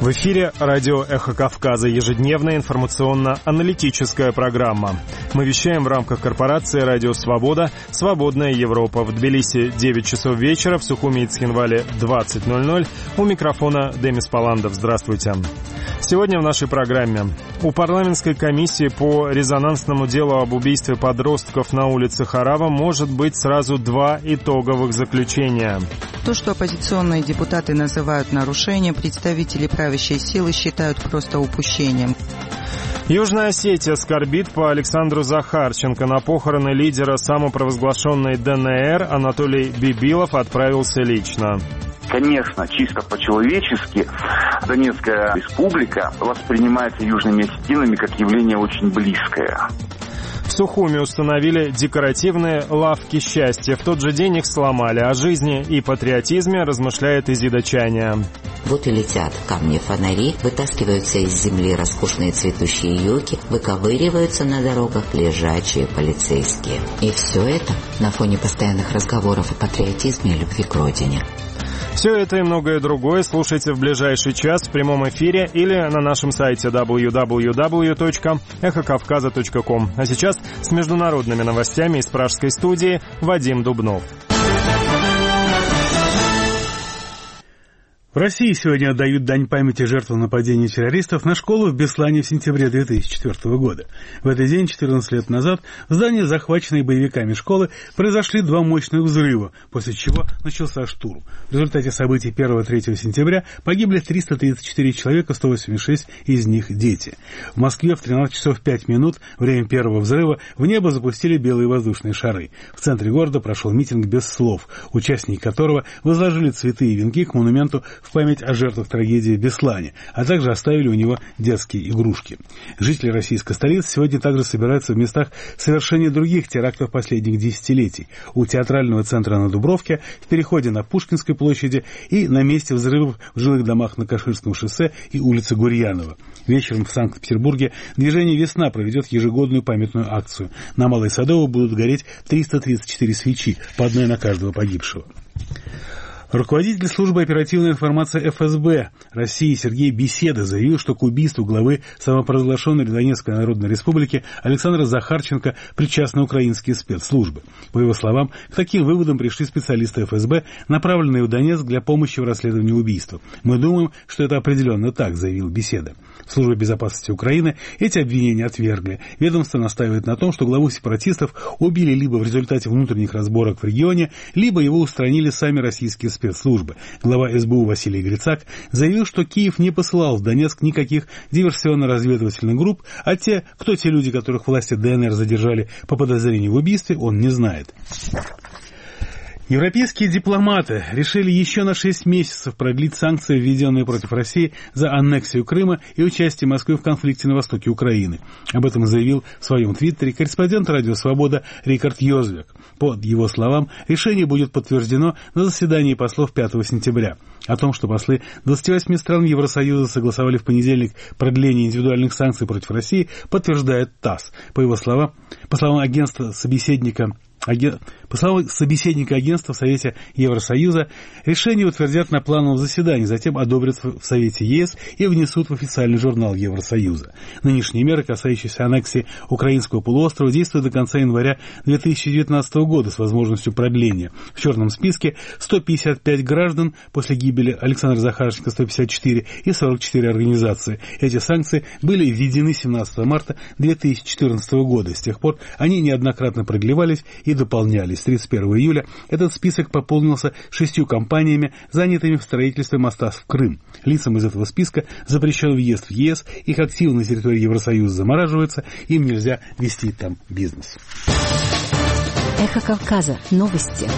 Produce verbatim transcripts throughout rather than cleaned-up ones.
В эфире радио «Эхо Кавказа», ежедневная информационно-аналитическая программа. Мы вещаем в рамках корпорации «Радио Свобода», «Свободная Европа». В Тбилиси девять часов вечера, в Сухуми и Цхинвале двадцать ноль ноль. У микрофона Демис Паландов. Здравствуйте. Сегодня в нашей программе. У парламентской комиссии по резонансному делу об убийстве подростков на улице Харава может быть сразу два итоговых заключения. То, что оппозиционные депутаты называют нарушением, представители правящей силы считают просто упущением. Южная Осетия скорбит по Александру Захарченко. На похороны лидера самопровозглашенной ДНР Анатолий Бибилов отправился лично. Конечно, чисто по-человечески Донецкая республика воспринимается южными осетинами как явление очень близкое. В Сухуми установили декоративные лавки счастья. В тот же день их сломали. О жизни и патриотизме размышляет Изида Чаня. Вот и летят камни фонари, вытаскиваются из земли роскошные цветущие елки, выковыриваются на дорогах лежачие полицейские. И все это на фоне постоянных разговоров о патриотизме и любви к родине. Все это и многое другое слушайте в ближайший час в прямом эфире или на нашем сайте дабл ю дабл ю дабл ю точка эхо кавказа точка ком. А сейчас с международными новостями из пражской студии Вадим Дубнов. В России сегодня отдают дань памяти жертвам нападения террористов на школу в Беслане в сентябре две тысячи четвёртого года. В этот день, четырнадцать лет назад, в здании, захваченной боевиками школы, произошли два мощных взрыва, после чего начался штурм. В результате событий первого-третьего сентября погибли триста тридцать четыре человека, сто восемьдесят шесть из них дети. В Москве в тринадцать часов пять минут, время первого взрыва, в небо запустили белые воздушные шары. В центре города прошел митинг без слов, участники которого возложили цветы и венки к монументу в память о жертвах трагедии в Беслане, а также оставили у него детские игрушки. Жители российской столицы сегодня также собираются в местах совершения других терактов последних десятилетий. У театрального центра на Дубровке, в переходе на Пушкинской площади и на месте взрывов в жилых домах на Каширском шоссе и улице Гурьянова. Вечером в Санкт-Петербурге движение «Весна» проведет ежегодную памятную акцию. На Малой Садовой будут гореть триста тридцать четыре свечи, по одной на каждого погибшего. Руководитель службы оперативной информации эф эс бэ России Сергей Беседа заявил, что к убийству главы самопровозглашенной Донецкой Народной Республики Александра Захарченко причастны украинские спецслужбы. По его словам, к таким выводам пришли специалисты эф эс бэ, направленные в Донецк для помощи в расследовании убийства. «Мы думаем, что это определенно так», — заявил Беседа. Служба безопасности Украины эти обвинения отвергли. Ведомство настаивает на том, что главу сепаратистов убили либо в результате внутренних разборок в регионе, либо его устранили сами российские спецслужбы. Глава эс бэ у Василий Грицак заявил, что Киев не посылал в Донецк никаких диверсионно-разведывательных групп, а те, кто те люди, которых власти ДНР задержали по подозрению в убийстве, он не знает. Европейские дипломаты решили еще на шесть месяцев продлить санкции, введенные против России за аннексию Крыма и участие Москвы в конфликте на востоке Украины. Об этом заявил в своем твиттере корреспондент «Радио Свобода» Рикард Йозвек. По его словам, решение будет подтверждено на заседании послов пятого сентября. О том, что послы двадцати восьми стран Евросоюза согласовали в понедельник продление индивидуальных санкций против России, подтверждает ТАСС. По его словам, по словам агентства собеседника По словам собеседника агентства в Совете Евросоюза, решение утвердят на плановом заседании, затем одобрят в Совете ЕС и внесут в официальный журнал Евросоюза. Нынешние меры, касающиеся аннексии украинского полуострова, действуют до конца января две тысячи девятнадцатого года с возможностью продления. В черном списке сто пятьдесят пять граждан после гибели Александра Захарченко, сто пятьдесят четыре и сорок четыре организации. Эти санкции были введены семнадцатого марта две тысячи четырнадцатого года. С тех пор они неоднократно продлевались и дополнялись. С тридцать первого июля этот список пополнился шестью компаниями, занятыми в строительстве моста в Крым. Лицам из этого списка запрещен въезд в ЕС, их активы на территории Евросоюза замораживаются, им нельзя вести там бизнес. Эхо Кавказа. Новости.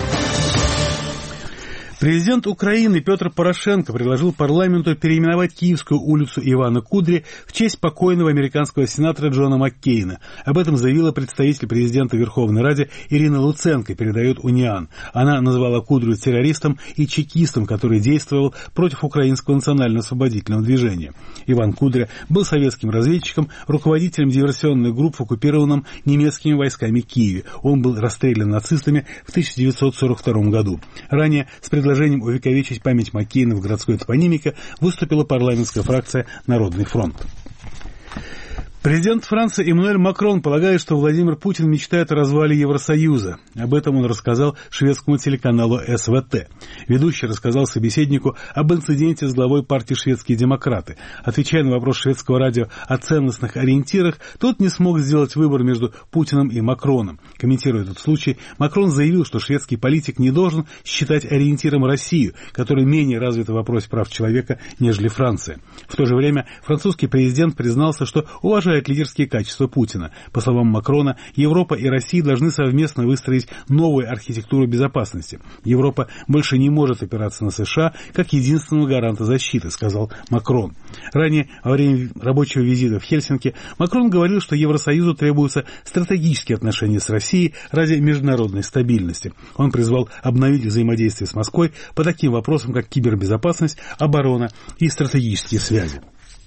Президент Украины Петр Порошенко предложил парламенту переименовать Киевскую улицу Ивана Кудри в честь покойного американского сенатора Джона Маккейна. Об этом заявила представитель президента в Верховной Раде Ирина Луценко, передает Униан. Она назвала Кудрю террористом и чекистом, который действовал против украинского национально-освободительного движения. Иван Кудря был советским разведчиком, руководителем диверсионных групп в оккупированном немецкими войсками Киеве. Он был расстрелян нацистами в тысяча девятьсот сорок втором году. Ранее с предложением предложением увековечить память Маккейна в городской топонимике выступила парламентская фракция «Народный фронт». Президент Франции Эммануэль Макрон полагает, что Владимир Путин мечтает о развале Евросоюза. Об этом он рассказал шведскому телеканалу эс вэ тэ. Ведущий рассказал собеседнику об инциденте с главой партии «Шведские демократы». Отвечая на вопрос шведского радио о ценностных ориентирах, тот не смог сделать выбор между Путиным и Макроном. Комментируя этот случай, Макрон заявил, что шведский политик не должен считать ориентиром Россию, которая менее развита в вопросе прав человека, нежели Франция. В то же время французский президент признался, что уважает лидерские качества Путина. По словам Макрона, Европа и Россия должны совместно выстроить новую архитектуру безопасности. Европа больше не может опираться на США как единственного гаранта защиты, сказал Макрон. Ранее, во время рабочего визита в Хельсинки, Макрон говорил, что Евросоюзу требуются стратегические отношения с Россией ради международной стабильности. Он призвал обновить взаимодействие с Москвой по таким вопросам, как кибербезопасность, оборона и стратегические связи.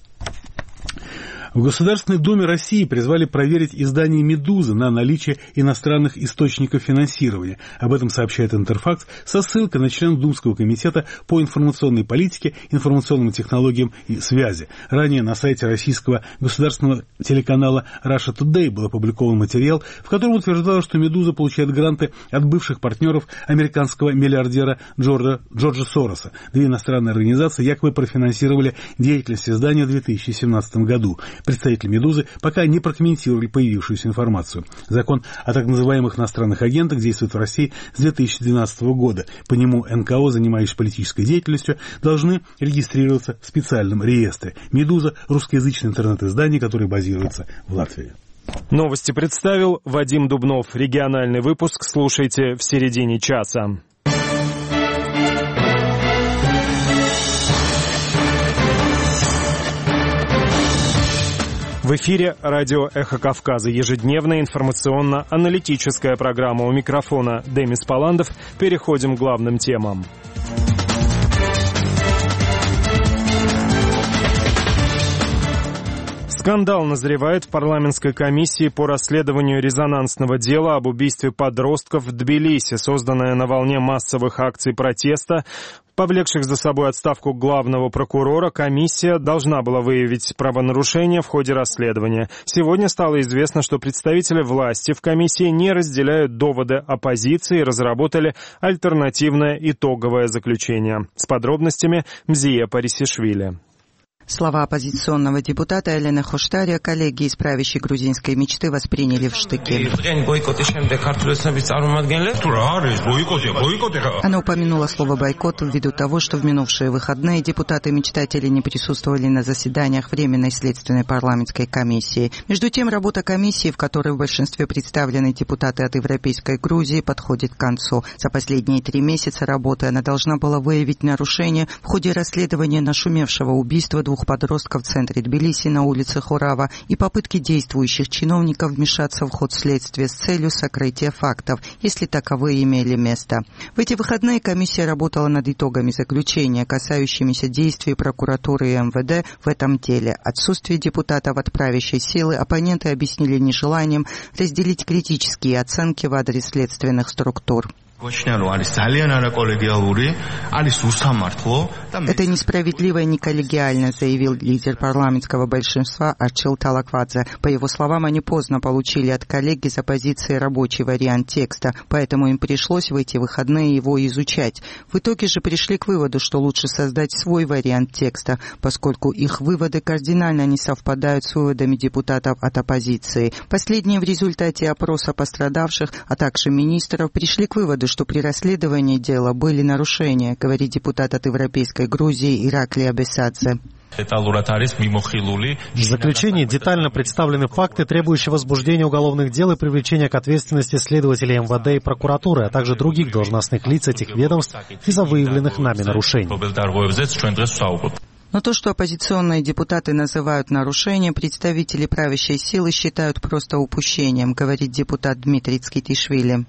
В Государственной Думе России призвали проверить издание «Медуза» на наличие иностранных источников финансирования. Об этом сообщает Интерфакс со ссылкой на члена Думского комитета по информационной политике, информационным технологиям и связи. Ранее на сайте российского государственного телеканала Russia Today был опубликован материал, в котором утверждалось, что «Медуза» получает гранты от бывших партнеров американского миллиардера Джорджа, Джорджа Сороса. Две иностранные организации якобы профинансировали деятельность издания в две тысячи семнадцатом году. Представители «Медузы» пока не прокомментировали появившуюся информацию. Закон о так называемых иностранных агентах действует в России с две тысячи двенадцатого года. По нему эн ка о, занимающиеся политической деятельностью, должны регистрироваться в специальном реестре. «Медуза» — русскоязычное интернет-издание, которое базируется в Латвии. Новости представил Вадим Дубнов. Региональный выпуск слушайте в середине часа. В эфире радио «Эхо Кавказа». Ежедневная информационно-аналитическая программа. У микрофона Демис Паландов. Переходим к главным темам. Скандал назревает в парламентской комиссии по расследованию резонансного дела об убийстве подростков в Тбилиси, созданная на волне массовых акций протеста, повлекших за собой отставку главного прокурора. Комиссия должна была выявить правонарушения в ходе расследования. Сегодня стало известно, что представители власти в комиссии не разделяют доводы оппозиции и разработали альтернативное итоговое заключение. С подробностями Мзия Парисишвили. Слова оппозиционного депутата Элена Хоштария коллеги из правящей грузинской мечты восприняли в штыки. Она упомянула слово «бойкот» ввиду того, что в минувшие выходные депутаты-мечтатели не присутствовали на заседаниях Временной следственной парламентской комиссии. Между тем, работа комиссии, в которой в большинстве представлены депутаты от Европейской Грузии, подходит к концу. За последние три месяца работы она должна была выявить нарушения в ходе расследования нашумевшего убийства двух подростков в центре Тбилиси на улице Хорава и попытки действующих чиновников вмешаться в ход следствия с целью сокрытия фактов, если таковые имели место. В эти выходные комиссия работала над итогами заключения, касающимися действий прокуратуры и эм вэ дэ в этом деле. Отсутствие депутатов от правящей силы оппоненты объяснили нежеланием разделить критические оценки в адрес следственных структур. Это несправедливо и неколлегиально, заявил лидер парламентского большинства Арчил Талаквадзе. По его словам, они поздно получили от коллег из оппозиции рабочий вариант текста, поэтому им пришлось в эти выходные его изучать. В итоге же пришли к выводу, что лучше создать свой вариант текста, поскольку их выводы кардинально не совпадают с выводами депутатов от оппозиции. Последние в результате опроса пострадавших, а также министров, пришли к выводу, что при расследовании дела были нарушения, говорит депутат от Европейской Грузии Ираклий Абесадзе. В заключении детально представлены факты, требующие возбуждения уголовных дел и привлечения к ответственности следователей эм вэ дэ и прокуратуры, а также других должностных лиц этих ведомств из-за выявленных нами нарушений. Но то, что оппозиционные депутаты называют нарушением, представители правящей силы считают просто упущением, говорит депутат Дмитрий Цкитишвили.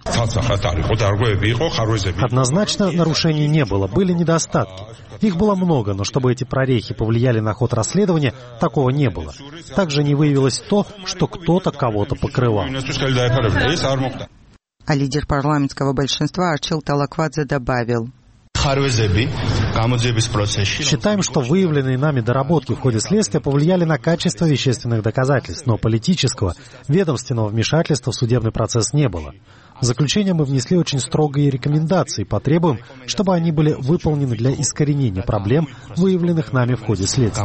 Однозначно нарушений не было, были недостатки. Их было много, но чтобы эти прорехи повлияли на ход расследования, такого не было. Также не выявилось то, что кто-то кого-то покрывал. А лидер парламентского большинства Арчил Талаквадзе добавил. Считаем, что выявленные нами доработки в ходе следствия повлияли на качество вещественных доказательств, но политического, ведомственного вмешательства в судебный процесс не было. В заключение мы внесли очень строгие рекомендации, потребуем, чтобы они были выполнены для искоренения проблем, выявленных нами в ходе следствия.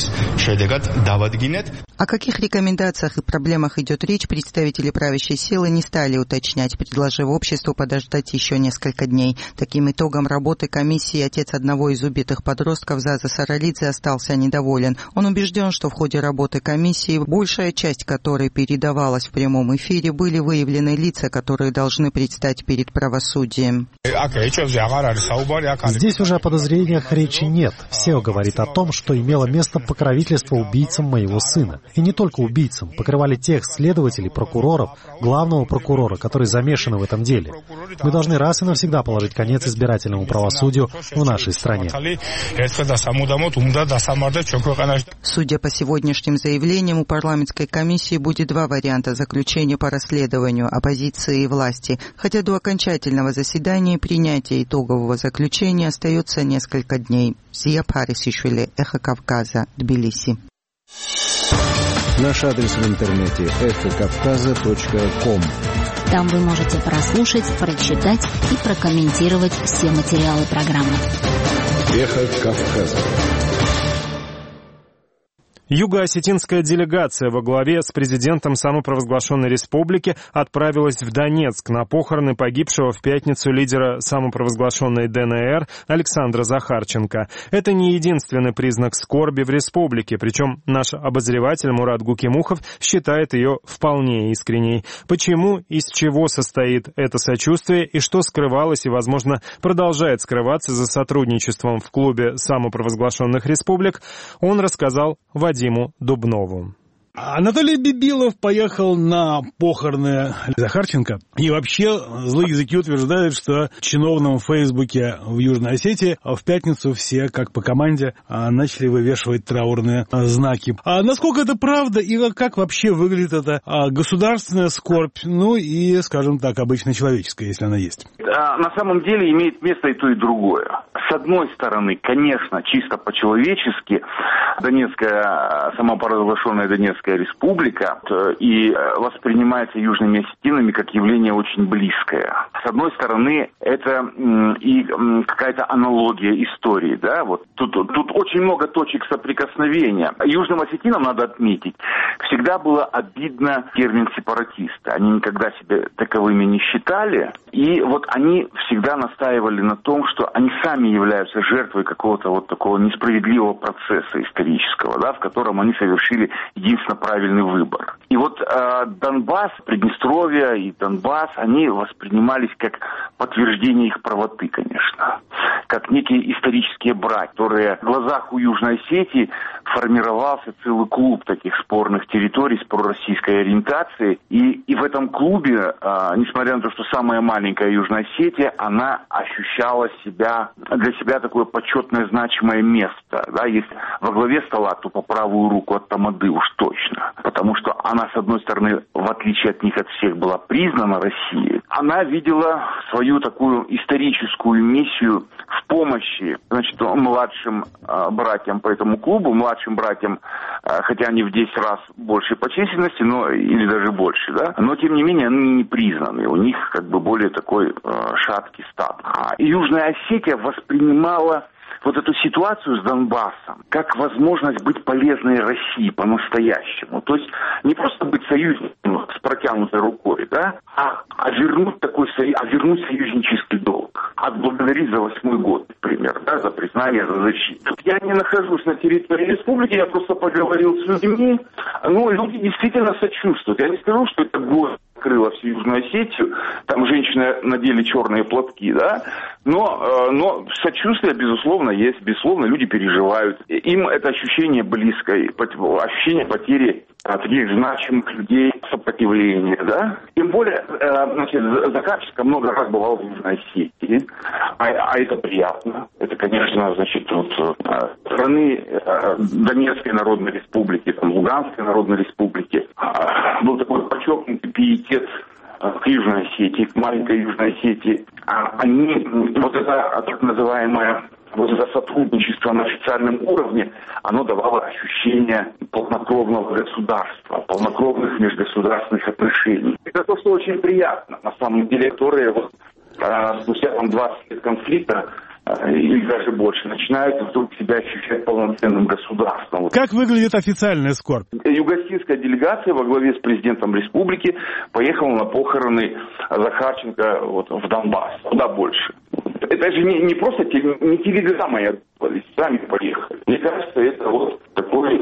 О каких рекомендациях и проблемах идет речь, представители правящей силы не стали уточнять, предложив обществу подождать еще несколько дней. Таким итогом работы комиссии отец одного из убитых подростков Заза Саралидзе остался недоволен. Он убежден, что в ходе работы комиссии, большая часть которой передавалась в прямом эфире, были выявлены лица, которые должны предстать перед правосудием. Здесь уже о подозрениях речи нет. Все говорит о том, что имело место покровительство убийцам моего сына. И не только убийцам. Покрывали тех следователей, прокуроров, главного прокурора, которые замешаны в этом деле. Мы должны раз и навсегда положить конец избирательному правосудию в нашей стране. Судя по сегодняшним заявлениям, у парламентской комиссии будет два варианта заключения по расследованию оппозиции и власти. Хотя до окончательного заседания и принятия итогового заключения остается несколько дней. Зия Парисишвили, Эхо Кавказа, Тбилиси. Наш адрес в интернете эхо кавказа точка ком. Там вы можете прослушать, прочитать и прокомментировать все материалы программы. Эхо Кавказа. Юго-осетинская делегация во главе с президентом самопровозглашенной республики отправилась в Донецк на похороны погибшего в пятницу лидера самопровозглашенной ДНР Александра Захарченко. Это не единственный признак скорби в республике, причем наш обозреватель Мурат Гукимухов считает ее вполне искренней. Почему, из чего состоит это сочувствие и что скрывалось и, возможно, продолжает скрываться за сотрудничеством в клубе самопровозглашенных республик, он рассказал в Вадиму Дубнову. Анатолий Бибилов поехал на похороны Захарченко. И вообще злые языки утверждают, что в чиновном Фейсбуке в Южной Осетии в пятницу все, как по команде, начали вывешивать траурные знаки. А насколько это правда и как вообще выглядит эта государственная скорбь, ну и, скажем так, обычно человеческая, если она есть? На самом деле имеет место и то, и другое. С одной стороны, конечно, чисто по-человечески Донецкая, самопровозглашенная Донецкая республика и воспринимается южными осетинами как явление очень близкое. С одной стороны, это и какая-то аналогия истории, да, вот тут, тут очень много точек соприкосновения. Южным осетинам, надо отметить, всегда было обидно термин сепаратисты. Они никогда себя таковыми не считали, и вот они всегда настаивали на том, что они сами являются жертвой какого-то вот такого несправедливого процесса исторического, да, в котором они совершили единственно правильный выбор. И вот э, Донбасс, Приднестровье и Донбасс, они воспринимались как подтверждение их правоты, конечно, как некие исторические братья, которые в глазах у Южной Осетии формировался целый клуб таких спорных территорий с пророссийской ориентацией. И, и в этом клубе, э, несмотря на то, что самая маленькая Южная Осетия, она ощущала себя, для себя такое почетное, значимое место. Да, если во главе стола, то по правую руку от Тамады уж точно. Потому что она, с одной стороны, в отличие от них от всех, была признана Россией. Она видела свою такую историческую миссию в помощи, значит, младшим э, братьям по этому клубу, младшим братьям, э, хотя они в десять раз больше по численности, но или даже больше, да, но тем не менее они не признаны, у них как бы более такой э, шаткий статус. А Южная Осетия воспринимала вот эту ситуацию с Донбассом как возможность быть полезной России по-настоящему. То есть не просто быть союзником с протянутой рукой, да, а, а, вернуть такой, а вернуть союзнический долг. Отблагодарить за восьмой год, например, да, за признание, за защиту. Я не нахожусь на территории республики, я просто поговорил с людьми. Ну, люди действительно сочувствуют. Я не скажу, что это город открыла всю Южную Осетию, там женщины надели черные платки, да, но, но сочувствие, безусловно, есть, безусловно, люди переживают. Им это ощущение близкой, ощущение потери таких значимых людей, сопротивления, да. Тем более, значит, Захарченко много раз бывал в Южной Осетии, а, а это приятно. Это, конечно, значит, вот, страны Донецкой Народной Республики, там, Луганской Народной Республики был такой подчеркнутый пиетет к Южной Осетии, к маленькой Южной Осетии, они, вот это так называемое вот это сотрудничество на официальном уровне, оно давало ощущение полнокровного государства, полнокровных межгосударственных отношений. Это то, что очень приятно, на самом деле, которые вот, а, спустя там, двадцать лет конфликта а, или даже больше начинают вдруг себя ощущать полноценным государством. Как выглядит официальная скорбь? Юго-осетинская делегация во главе с президентом республики поехала на похороны Захарченко вот, в Донбасс, куда больше. Это же не, не просто не телеграмма, я сами поехали. Мне кажется, это вот такой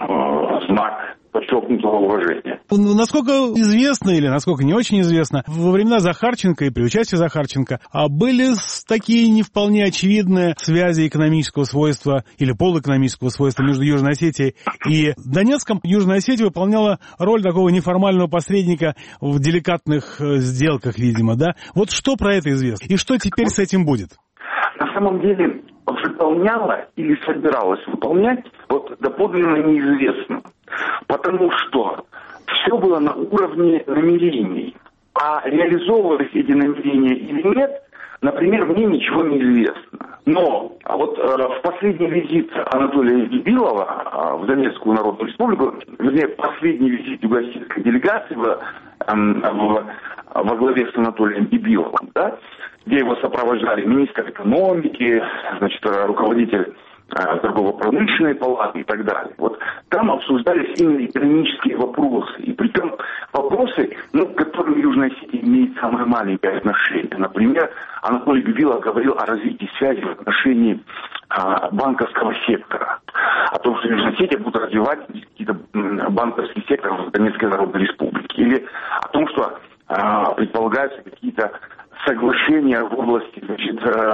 э, знак подчеркнутого уважения. Насколько известно или насколько не очень известно, во времена Захарченко и при участии Захарченко были такие не вполне очевидные связи экономического свойства или полуэкономического свойства между Южной Осетией и Донецком. Южная Осетия выполняла роль такого неформального посредника в деликатных сделках, видимо, да? Вот что про это известно? И что теперь с этим будет? На самом деле выполняла или собиралась выполнять, вот доподлинно неизвестно. Потому что все было на уровне намерений. А реализовывались эти намерения или нет, например, мне ничего не известно. Но а вот э, в последний визит Анатолия Дебилова э, в Донецкую Народную Республику, вернее, последний визит юго-осетинской делегации в, э, в, во главе с Анатолием Дебиловым, да, где его сопровождали министр экономики, значит, руководитель торгово-промышленной палаты и так далее. Вот там обсуждались именно экономические вопросы. И притом вопросы, ну, к которым Южная Осетия имеет самое маленькое отношение. Например, Анатолий Бибилов говорил о развитии связи в отношении а, банковского сектора. О том, что Южная Осетия будет развивать какие-то банковский сектор в Донецкой Народной Республике. Или о том, что а, предполагаются какие-то соглашения в области, значит,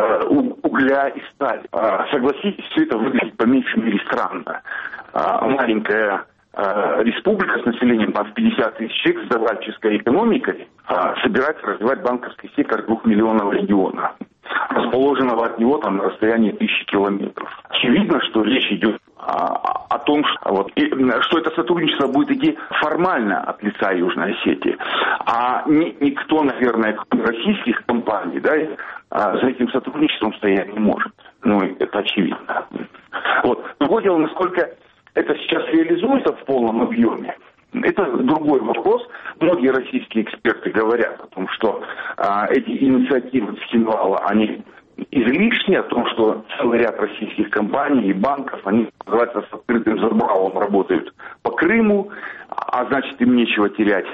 угля и стали. Согласитесь, все это выглядит по меньшей мере странно. Маленькая республика с населением в пятьдесят тысяч человек с давальческой экономикой собирается развивать банковский сектор двухмиллионного региона, расположенного от него там на расстоянии тысячи километров. Очевидно, что речь идет о, о том, что, вот, и, что это сотрудничество будет идти формально от лица Южной Осетии, а ни, никто, наверное, кроме российских компаний, да, за этим сотрудничеством стоять не может. Ну, это очевидно. Вот. Другое дело, насколько это сейчас реализуется в полном объеме, это другой вопрос. Многие российские эксперты говорят о том, что а, эти инициативы Цхинвала, они излишни, о том, что целый ряд российских компаний и банков, они, называется, с открытым забралом работают по Крыму, а значит, им нечего терять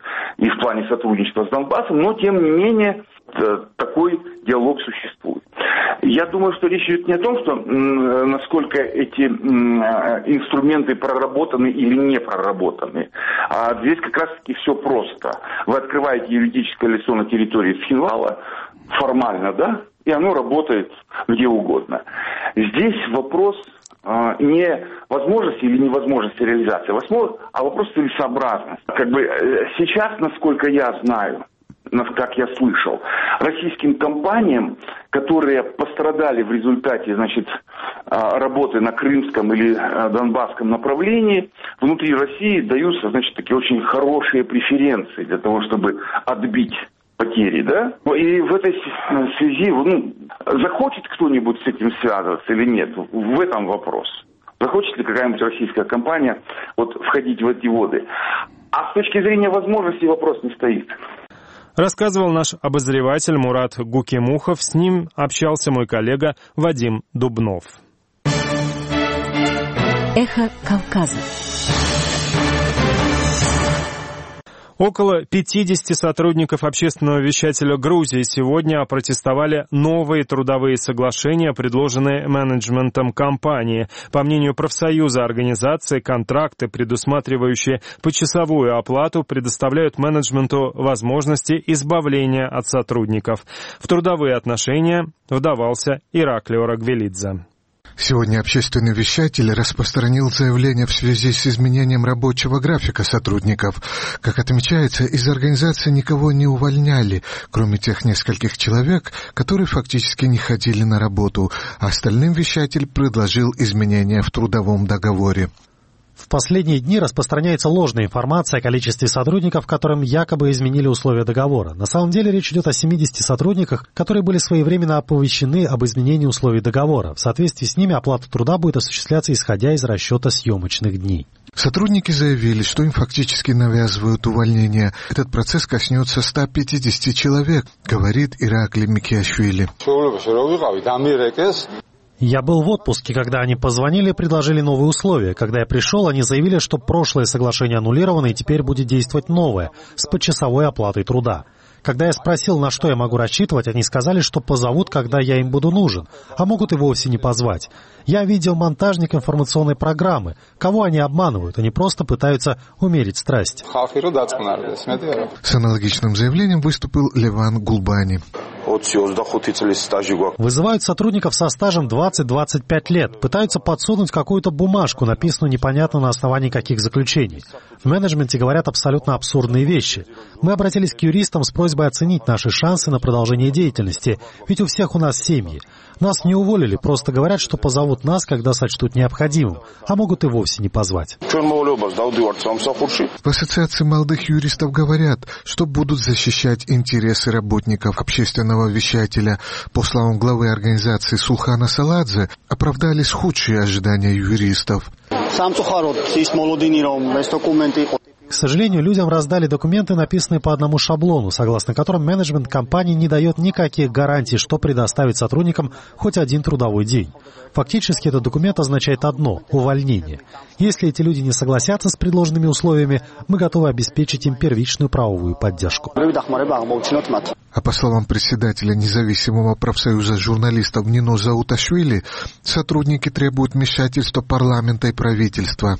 и в плане сотрудничества с Донбассом, но, тем не менее, такой диалог существует. Я думаю, что речь идет не о том, что насколько эти инструменты проработаны или не проработаны, а здесь как раз-таки все просто. Вы открываете юридическое лицо на территории Цхинвала, формально, да, и оно работает где угодно. Здесь вопрос а, не возможности или невозможности реализации, а вопрос целесообразности. Как бы сейчас, насколько я знаю, как я слышал, российским компаниям, которые пострадали в результате, значит, работы на крымском или донбасском направлении, внутри России даются, значит, такие очень хорошие преференции для того, чтобы отбить потери, да? И в этой связи, ну, захочет кто-нибудь с этим связываться или нет, в этом вопрос. Захочет ли какая-нибудь российская компания вот входить в эти воды? А с точки зрения возможностей вопрос не стоит. Рассказывал наш обозреватель Мурат Гукимухов. С ним общался мой коллега Вадим Дубнов. Эхо Кавказа. Около пятидесяти сотрудников общественного вещателя Грузии сегодня опротестовали новые трудовые соглашения, предложенные менеджментом компании. По мнению профсоюза организации, контракты, предусматривающие почасовую оплату, предоставляют менеджменту возможности избавления от сотрудников. В трудовые отношения вдавался Ираклио Рагвелидзе. Сегодня общественный вещатель распространил заявление в связи с изменением рабочего графика сотрудников. Как отмечается, из организации никого не увольняли, кроме тех нескольких человек, которые фактически не ходили на работу. А остальным вещатель предложил изменения в трудовом договоре. В последние дни распространяется ложная информация о количестве сотрудников, которым якобы изменили условия договора. На самом деле речь идет о семидесяти сотрудниках, которые были своевременно оповещены об изменении условий договора. В соответствии с ними оплата труда будет осуществляться исходя из расчета съемочных дней. Сотрудники заявили, что им фактически навязывают увольнение. Этот процесс коснется ста пятидесяти человек, говорит Иракли Микиашвили. Я был в отпуске, когда они позвонили и предложили новые условия. Когда я пришел, они заявили, что прошлое соглашение аннулировано и теперь будет действовать новое, с почасовой оплатой труда. Когда я спросил, на что я могу рассчитывать, они сказали, что позовут, когда я им буду нужен, а могут и вовсе не позвать. Я видел монтажник информационной программы. Кого они обманывают? Они просто пытаются умерить страсть. С аналогичным заявлением выступил Леван Гулбани. Вызывают сотрудников со стажем двадцать-двадцать пять лет. Пытаются подсунуть какую-то бумажку, написанную непонятно на основании каких заключений. В менеджменте говорят абсолютно абсурдные вещи. Мы обратились к юристам с просьбой оценить наши шансы на продолжение деятельности, ведь у всех у нас семьи. Нас не уволили, просто говорят, что позовут нас, когда сочтут необходимым, а могут и вовсе не позвать. В Ассоциации молодых юристов говорят, что будут защищать интересы работников общественного вещателя. По словам главы организации Сулхана Саладзе, оправдались худшие ожидания юристов. К сожалению, людям раздали документы, написанные по одному шаблону, согласно которым менеджмент компании не дает никаких гарантий, что предоставить сотрудникам хоть один трудовой день. Фактически этот документ означает одно – увольнение. Если эти люди не согласятся с предложенными условиями, мы готовы обеспечить им первичную правовую поддержку. А по словам председателя независимого профсоюза журналистов Нино Зауташвили, сотрудники требуют вмешательства парламента и правительства.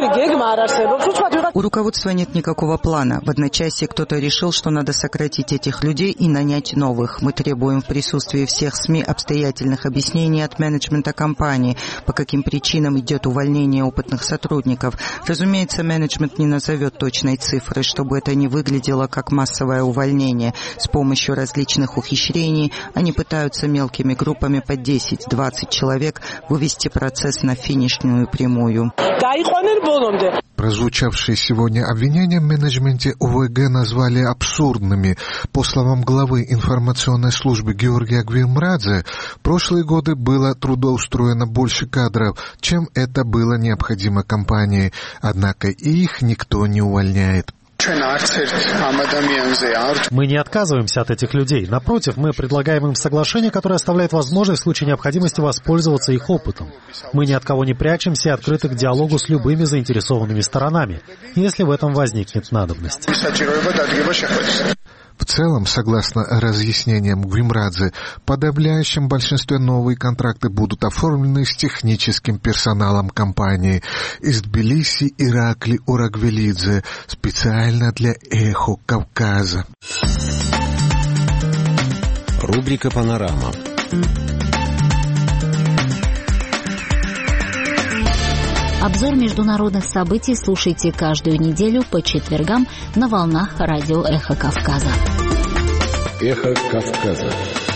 У руководства нет никакого плана. В одночасье кто-то решил, что надо сократить этих людей и нанять новых. Мы требуем в присутствии всех СМИ обстоятельных объяснений от менеджмента компании, по каким причинам идет увольнение опытных сотрудников. Разумеется, менеджмент не назовет точной цифры, чтобы это не выглядело как массовое увольнение. С помощью различных ухищрений они пытаются мелкими группами по десять-двадцать человек вывести процесс на финишную прямую. Прозвучавшие сегодня обвинения в менеджменте ОВГ назвали абсурдными. По словам главы информационной службы Георгия Гвимрадзе, в прошлые годы было трудоустроено больше кадров, чем это было необходимо компании. Однако их никто не увольняет. Мы не отказываемся от этих людей. Напротив, мы предлагаем им соглашение, которое оставляет возможность в случае необходимости воспользоваться их опытом. Мы ни от кого не прячемся и открыты к диалогу с любыми заинтересованными сторонами, если в этом возникнет надобность. В целом, согласно разъяснениям Гвимрадзе, в подавляющем большинстве новые контракты будут оформлены с техническим персоналом компании. Из Тбилиси Иракли Урагвелидзе специально для «Эхо Кавказа». Рубрика «Панорама». Обзор международных событий слушайте каждую неделю по четвергам на волнах радио «Эхо Кавказа». «Эхо Кавказа».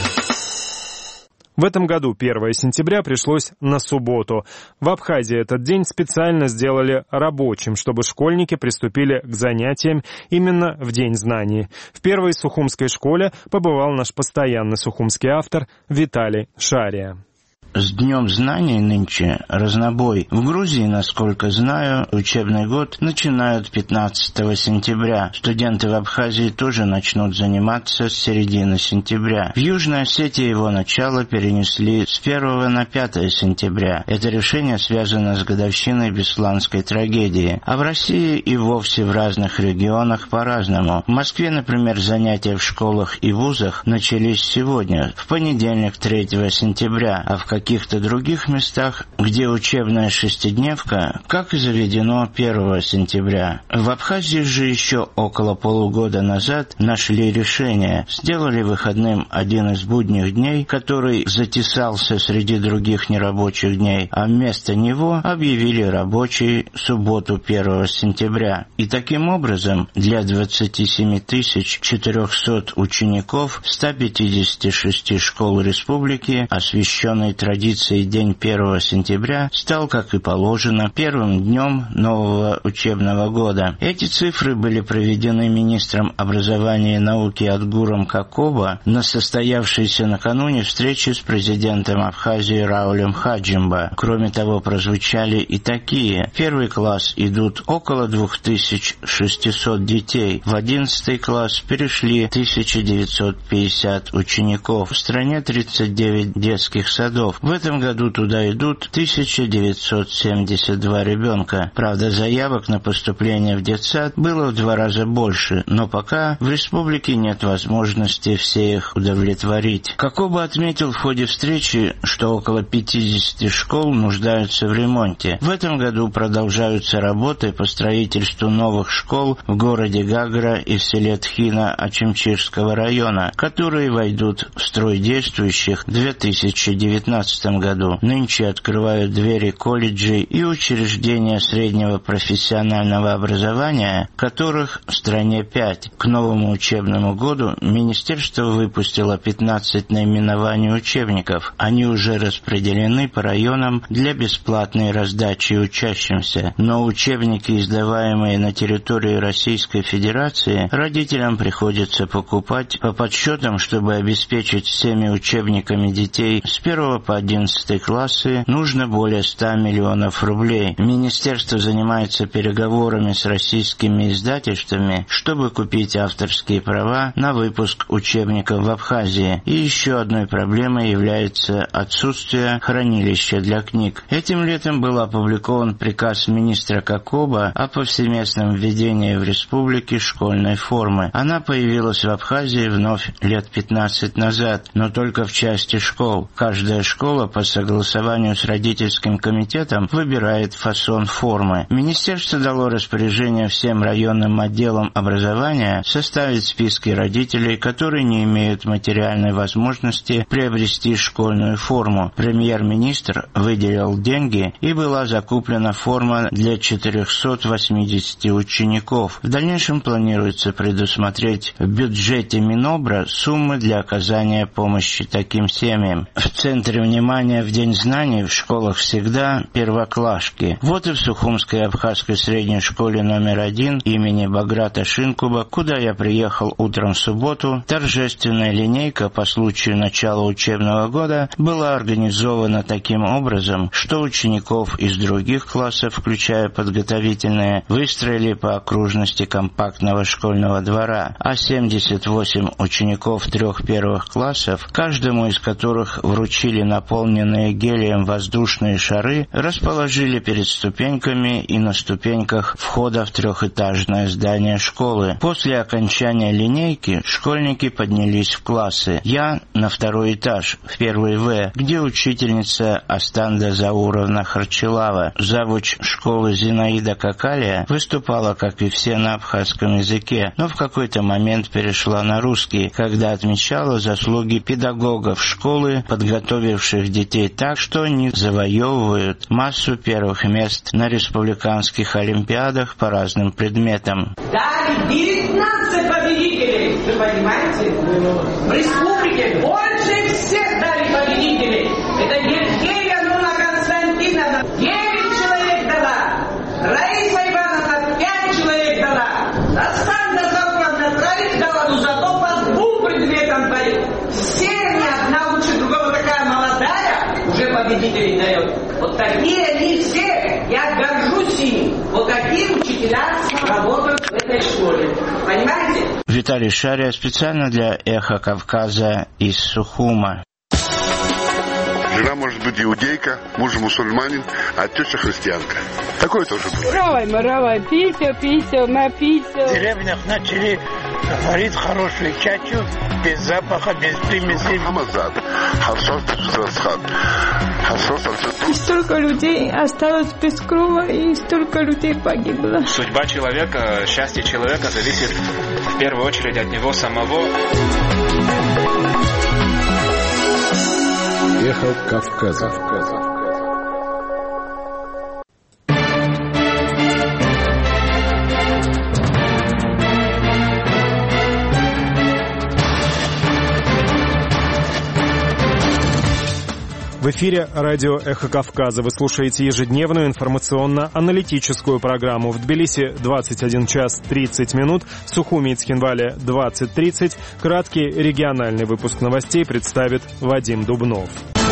В этом году первое сентября пришлось на субботу. В Абхазии этот день специально сделали рабочим, чтобы школьники приступили к занятиям именно в День знаний. В первой сухумской школе побывал наш постоянный сухумский автор Виталий Шария. С Днем знаний нынче разнобой. В Грузии, насколько знаю, учебный год начинают пятнадцатого сентября. Студенты в Абхазии тоже начнут заниматься с середины сентября. В Южной Осетии его начало перенесли с первого на пятое сентября. Это решение связано с годовщиной Бесланской трагедии. А в России и вовсе в разных регионах по-разному. В Москве, например, занятия в школах и вузах начались сегодня, в понедельник, третьего сентября, а в В каких-то других местах, где учебная шестидневка, как и заведено первого сентября. В Абхазии же еще около полугода назад нашли решение. Сделали выходным один из будних дней, который затесался среди других нерабочих дней, а вместо него объявили рабочий субботу первого сентября. И таким образом для двадцати семи тысяч четырехсот учеников ста пятидесяти шести школ республики, освященной традицией, традицией день первого сентября стал, как и положено, первым днем нового учебного года. Эти цифры были проведены министром образования и науки Адгуром Какоба на состоявшейся накануне встрече с президентом Абхазии Раулем Хаджимба. Кроме того, прозвучали и такие. В первый класс идут около две тысячи шестьсот детей, в одиннадцатый класс перешли тысяча девятьсот пятьдесят учеников. В стране тридцать девять детских садов. В этом году туда идут тысяча девятьсот семьдесят два ребенка. Правда, заявок на поступление в детсад было в два раза больше, но пока в республике нет возможности все их удовлетворить. Какоба отметил в ходе встречи, что около пятьдесят школ нуждаются в ремонте. В этом году продолжаются работы по строительству новых школ в городе Гагра и в селе Тхина Ачимчирского района, которые войдут в строй действующих в две тысячи девятнадцатом году. Нынче открывают двери колледжей и учреждения среднего профессионального образования, которых в стране пять. К новому учебному году министерство выпустило пятнадцать наименований учебников. Они уже распределены по районам для бесплатной раздачи учащимся. Но учебники, издаваемые на территории Российской Федерации, родителям приходится покупать по подсчетам, чтобы обеспечить всеми учебниками детей с первого по одиннадцатый классы, нужно более ста миллионов рублей. Министерство занимается переговорами с российскими издательствами, чтобы купить авторские права на выпуск учебников в Абхазии. И еще одной проблемой является отсутствие хранилища для книг. Этим летом был опубликован приказ министра Какоба о повсеместном введении в республике школьной формы. Она появилась в Абхазии вновь лет пятнадцать назад, но только в части школ. Каждая школа по согласованию с родительским комитетом выбирает фасон формы. Министерство дало распоряжение всем районным отделам образования составить списки родителей, которые не имеют материальной возможности приобрести школьную форму. Премьер-министр выделил деньги, и была закуплена форма для четырехсот восьмидесяти учеников. В дальнейшем планируется предусмотреть в бюджете Минобра суммы для оказания помощи таким семьям. В центре внимания в День знаний в школах всегда первоклашки. Вот и в Сухумской абхазской средней школе номер один имени Баграта Шинкуба, куда я приехал утром в субботу, торжественная линейка по случаю начала учебного года была организована таким образом, что учеников из других классов, включая подготовительные, выстроили по окружности компактного школьного двора, а семьдесят восемь учеников трех первых классов, каждому из которых вручили наполненные гелием воздушные шары, расположили перед ступеньками и на ступеньках входа в трехэтажное здание школы. После окончания линейки школьники поднялись в классы. Я на второй этаж, в первый В, где учительница Астанда Зауровна Харчилава, завуч школы Зинаида Какалия, выступала, как и все, на абхазском языке, но в какой-то момент перешла на русский, когда отмечала заслуги педагогов школы, подготовивших детей так, что они завоевывают массу первых мест на республиканских олимпиадах по разным предметам. Дали девятнадцать победителей, вы понимаете? В республике больше всех дали победителей. Это Евгения Нуна Константиновна девять человек дала, Раиса Ивановна пять человек дала, Астанда Зауровна троих дала, но зато по двум предметам дают. Все, ни одна лучше другого, такая молодая, уже победителей дает. Вот такие они все, я горжусь ими. Вот такие учителя работают в этой школе. Понимаете? Виталий Шария специально для «Эхо Кавказа» из Сухума. Жена может быть иудейка, муж мусульманин, а теща христианка. Такое тоже было. Равай, маравай, писю, писю, написю. В деревнях начали варить хорошую чачу, без запаха, без примесей. Хамазад, харшот расхат, харшот расхат. Столько людей осталось без крова, и столько людей погибло. Судьба человека, счастье человека зависит в первую очередь от него самого. Эхо Кавказа. В эфире радио «Эхо Кавказа». Вы слушаете ежедневную информационно-аналитическую программу. В Тбилиси двадцать один час тридцать минут, в Сухуми и Цхинвале двадцать тридцать. Краткий региональный выпуск новостей представит Вадим Дубнов.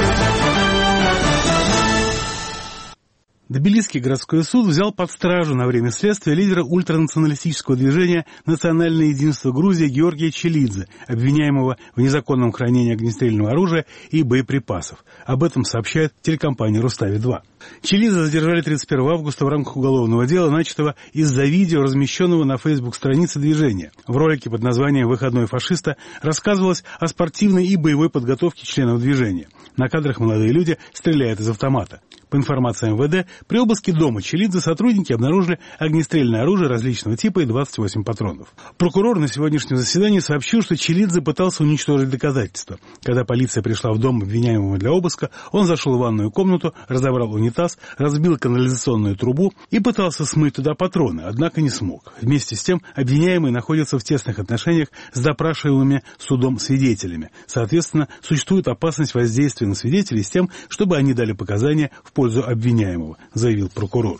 Тбилисский городской суд взял под стражу на время следствия лидера ультранационалистического движения «Национальное единство Грузии» Георгия Челидзе, обвиняемого в незаконном хранении огнестрельного оружия и боеприпасов. Об этом сообщает телекомпания «Рустави два». Челидзе задержали тридцать первого августа в рамках уголовного дела, начатого из-за видео, размещенного на фейсбук-странице движения. В ролике под названием «Выходной фашиста» рассказывалось о спортивной и боевой подготовке членов движения. На кадрах молодые люди стреляют из автомата. По информации эм вэ дэ, при обыске дома Челидзе сотрудники обнаружили огнестрельное оружие различного типа и двадцать восемь патронов. Прокурор на сегодняшнем заседании сообщил, что Челидзе пытался уничтожить доказательства. Когда полиция пришла в дом обвиняемого для обыска, он зашел в ванную комнату, разобрал унитаз, разбил канализационную трубу и пытался смыть туда патроны, однако не смог. Вместе с тем обвиняемый находится в тесных отношениях с допрашиваемыми судом свидетелями. Соответственно, существует опасность воздействия на свидетелей с тем, чтобы они дали показания в пользу обвиняемого, заявил прокурор.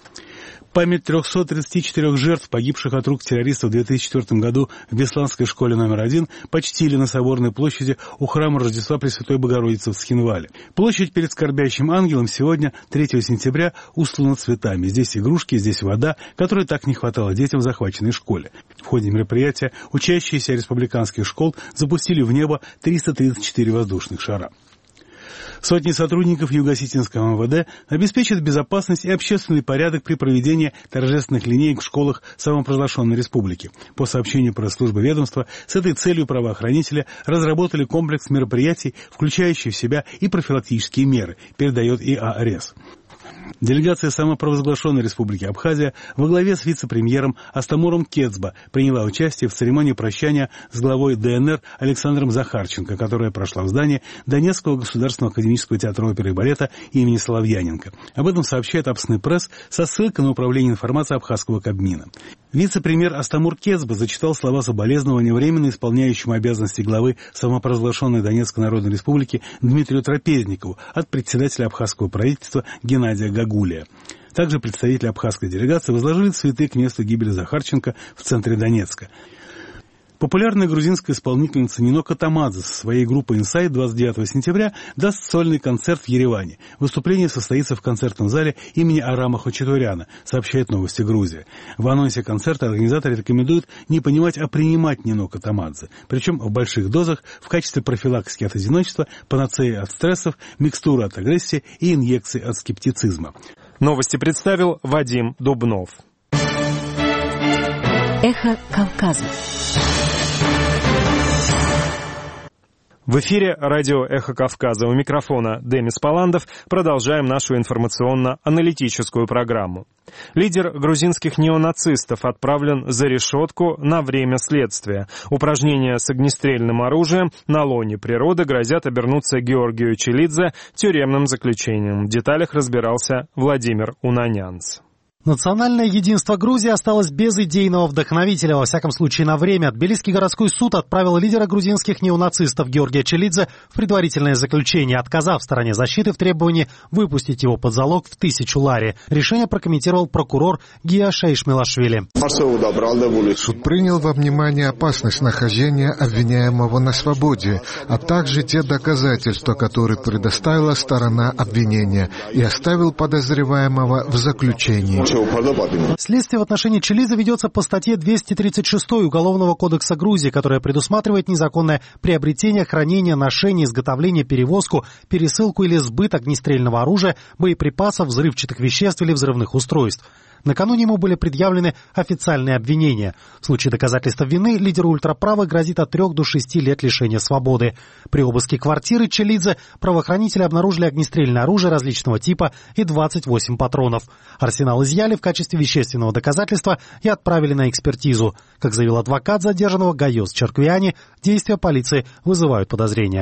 Память трехсот тридцати четырёх жертв, погибших от рук террористов в две тысячи четвёртом году в Бесланской школе номер один, почтили на Соборной площади у храма Рождества Пресвятой Богородицы в Цхинвале. Площадь перед скорбящим ангелом сегодня, третьего сентября, устлана цветами. Здесь игрушки, здесь вода, которой так не хватало детям в захваченной школе. В ходе мероприятия учащиеся республиканских школ запустили в небо триста тридцать четыре воздушных шара. Сотни сотрудников Юго-Осетинского эм вэ дэ обеспечат безопасность и общественный порядок при проведении торжественных линеек в школах самопровозглашенной республики. По сообщению пресс-службы ведомства, с этой целью правоохранители разработали комплекс мероприятий, включающий в себя и профилактические меры, передает и а эр эс. Делегация самопровозглашенной республики Абхазия во главе с вице-премьером Астамуром Кецба приняла участие в церемонии прощания с главой дэ эн эр Александром Захарченко, которая прошла в здании Донецкого государственного академического театра оперы и балета имени Соловьяненко. Об этом сообщает Апсный пресс со ссылкой на управление информации Абхазского Кабмина. Вице-премьер Астамур Кецба зачитал слова соболезнования временно исполняющему обязанности главы самопровозглашенной Донецкой Народной Республики Дмитрию Трапезникову от председателя абхазского правительства Геннадия Гагулия. Также представители абхазской делегации возложили цветы к месту гибели Захарченко в центре Донецка. Популярная грузинская исполнительница Нино Катамадзе со своей группой «Инсайд» двадцать девятого сентября даст сольный концерт в Ереване. Выступление состоится в концертном зале имени Арама Хачатуряна, сообщает «Новости Грузии». В анонсе концерта организаторы рекомендуют не понимать, а принимать Нино Катамадзе. Причем в больших дозах в качестве профилактики от одиночества, панацеи от стрессов, микстуры от агрессии и инъекции от скептицизма. Новости представил Вадим Дубнов. Эхо Кавказа. В эфире радио «Эхо Кавказа». У микрофона Демис Паландов. Продолжаем нашу информационно-аналитическую программу. Лидер грузинских неонацистов отправлен за решетку на время следствия. Упражнения с огнестрельным оружием на лоне природы грозят обернуться Георгию Челидзе тюремным заключением. В деталях разбирался Владимир Унанянц. Национальное единство Грузии осталось без идейного вдохновителя, во всяком случае на время. Тбилисский городской суд отправил лидера грузинских неонацистов Георгия Челидзе в предварительное заключение, отказав стороне защиты в требовании выпустить его под залог в тысячу лари. Решение прокомментировал прокурор Гия Шейшмилашвили. Суд принял во внимание опасность нахождения обвиняемого на свободе, а также те доказательства, которые предоставила сторона обвинения, и оставил подозреваемого в заключении. Следствие в отношении Челидзе ведется по статье двести тридцать шесть Уголовного кодекса Грузии, которая предусматривает незаконное приобретение, хранение, ношение, изготовление, перевозку, пересылку или сбыт огнестрельного оружия, боеприпасов, взрывчатых веществ или взрывных устройств. Накануне ему были предъявлены официальные обвинения. В случае доказательства вины лидеру ультраправых грозит от трех до шести лет лишения свободы. При обыске квартиры Челидзе правоохранители обнаружили огнестрельное оружие различного типа и двадцать восемь патронов. Арсенал изъяли в качестве вещественного доказательства и отправили на экспертизу. Как заявил адвокат задержанного Гайос Черквиани, действия полиции вызывают подозрения.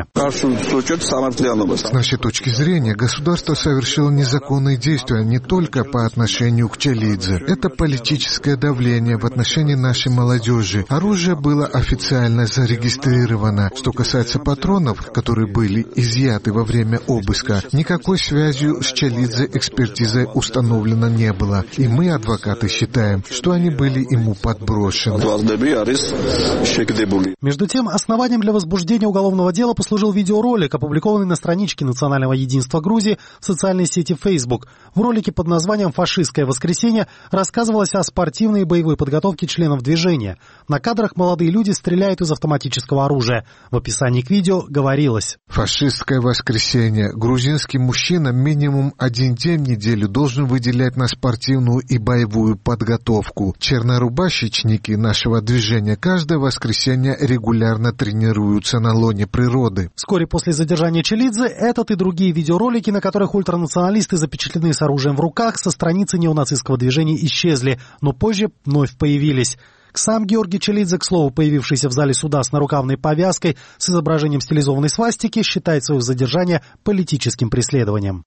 С нашей точки зрения, государство совершило незаконные действия не только по отношению к Челидзе, Челидзе. Это политическое давление в отношении нашей молодежи. Оружие было официально зарегистрировано. Что касается патронов, которые были изъяты во время обыска, никакой связью с Челидзе экспертизой установлено не было. И мы, адвокаты, считаем, что они были ему подброшены. Между тем, основанием для возбуждения уголовного дела послужил видеоролик, опубликованный на страничке Национального единства Грузии в социальной сети Facebook. В ролике под названием «Фашистское воскресенье» рассказывалось о спортивной и боевой подготовке членов движения. На кадрах молодые люди стреляют из автоматического оружия. В описании к видео говорилось: «Фашистское воскресенье. Грузинский мужчина минимум один день в неделю должен выделять на спортивную и боевую подготовку. Чернорубашечники нашего движения каждое воскресенье регулярно тренируются на лоне природы». Вскоре после задержания Челидзе этот и другие видеоролики, на которых ультранационалисты запечатлены с оружием в руках, со страницы неонацистского движения исчезли, но позже вновь появились. Сам Георгий Челидзе, к слову, появившийся в зале суда с нарукавной повязкой с изображением стилизованной свастики, считает свое задержание политическим преследованием.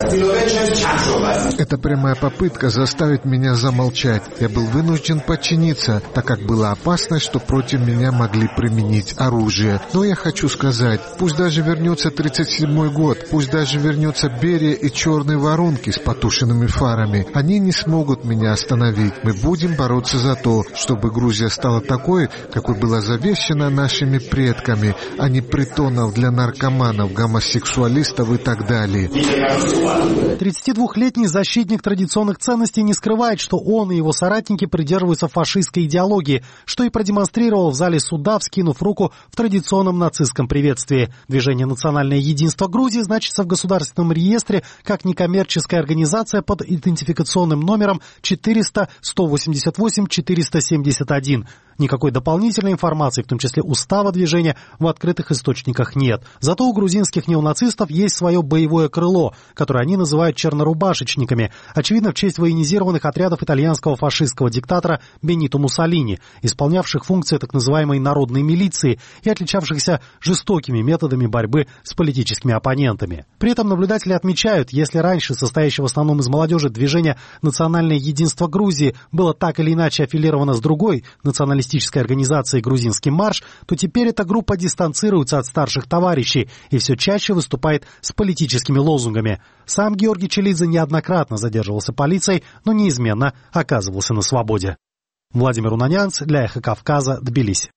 Это прямая попытка заставить меня замолчать. Я был вынужден подчиниться, так как было опасно, что против меня могли применить оружие. Но я хочу сказать, пусть даже вернется тридцать седьмой год, пусть даже вернется Берия и черные воронки с потушенными фарами, они не смогут меня остановить. Мы будем бороться за то, чтобы Грузия стала такой, какой была завещана нашими предками, а не притонов для наркоманов, гомосексуалистов и так далее. тридцатидвухлетний защитник традиционных ценностей не скрывает, что он и его соратники придерживаются фашистской идеологии, что и продемонстрировал в зале суда, вскинув руку в традиционном нацистском приветствии. Движение «Национальное единство Грузии» значится в государственном реестре как некоммерческая организация под идентификационным номером четыреста сто восемьдесят восемь четыреста семьдесят один. Никакой дополнительной информации, в том числе устава движения, в открытых источниках нет. Зато у грузинских неонацистов есть свое боевое крыло, которое они называют чернорубашечниками, очевидно, в честь военизированных отрядов итальянского фашистского диктатора Бенито Муссолини, исполнявших функции так называемой народной милиции и отличавшихся жестокими методами борьбы с политическими оппонентами. При этом наблюдатели отмечают, если раньше состоящее в основном из молодежи движение «Национальное единство Грузии» было так или иначе аффилировано с другой националистической организацией «Грузинский марш», то теперь эта группа дистанцируется от старших товарищей и все чаще выступает с политическими лозунгами. Сам Георгий Челидзе неоднократно задерживался полицией, но неизменно оказывался на свободе. Владимир Унанянц для «Эхо Кавказа», Тбилиси.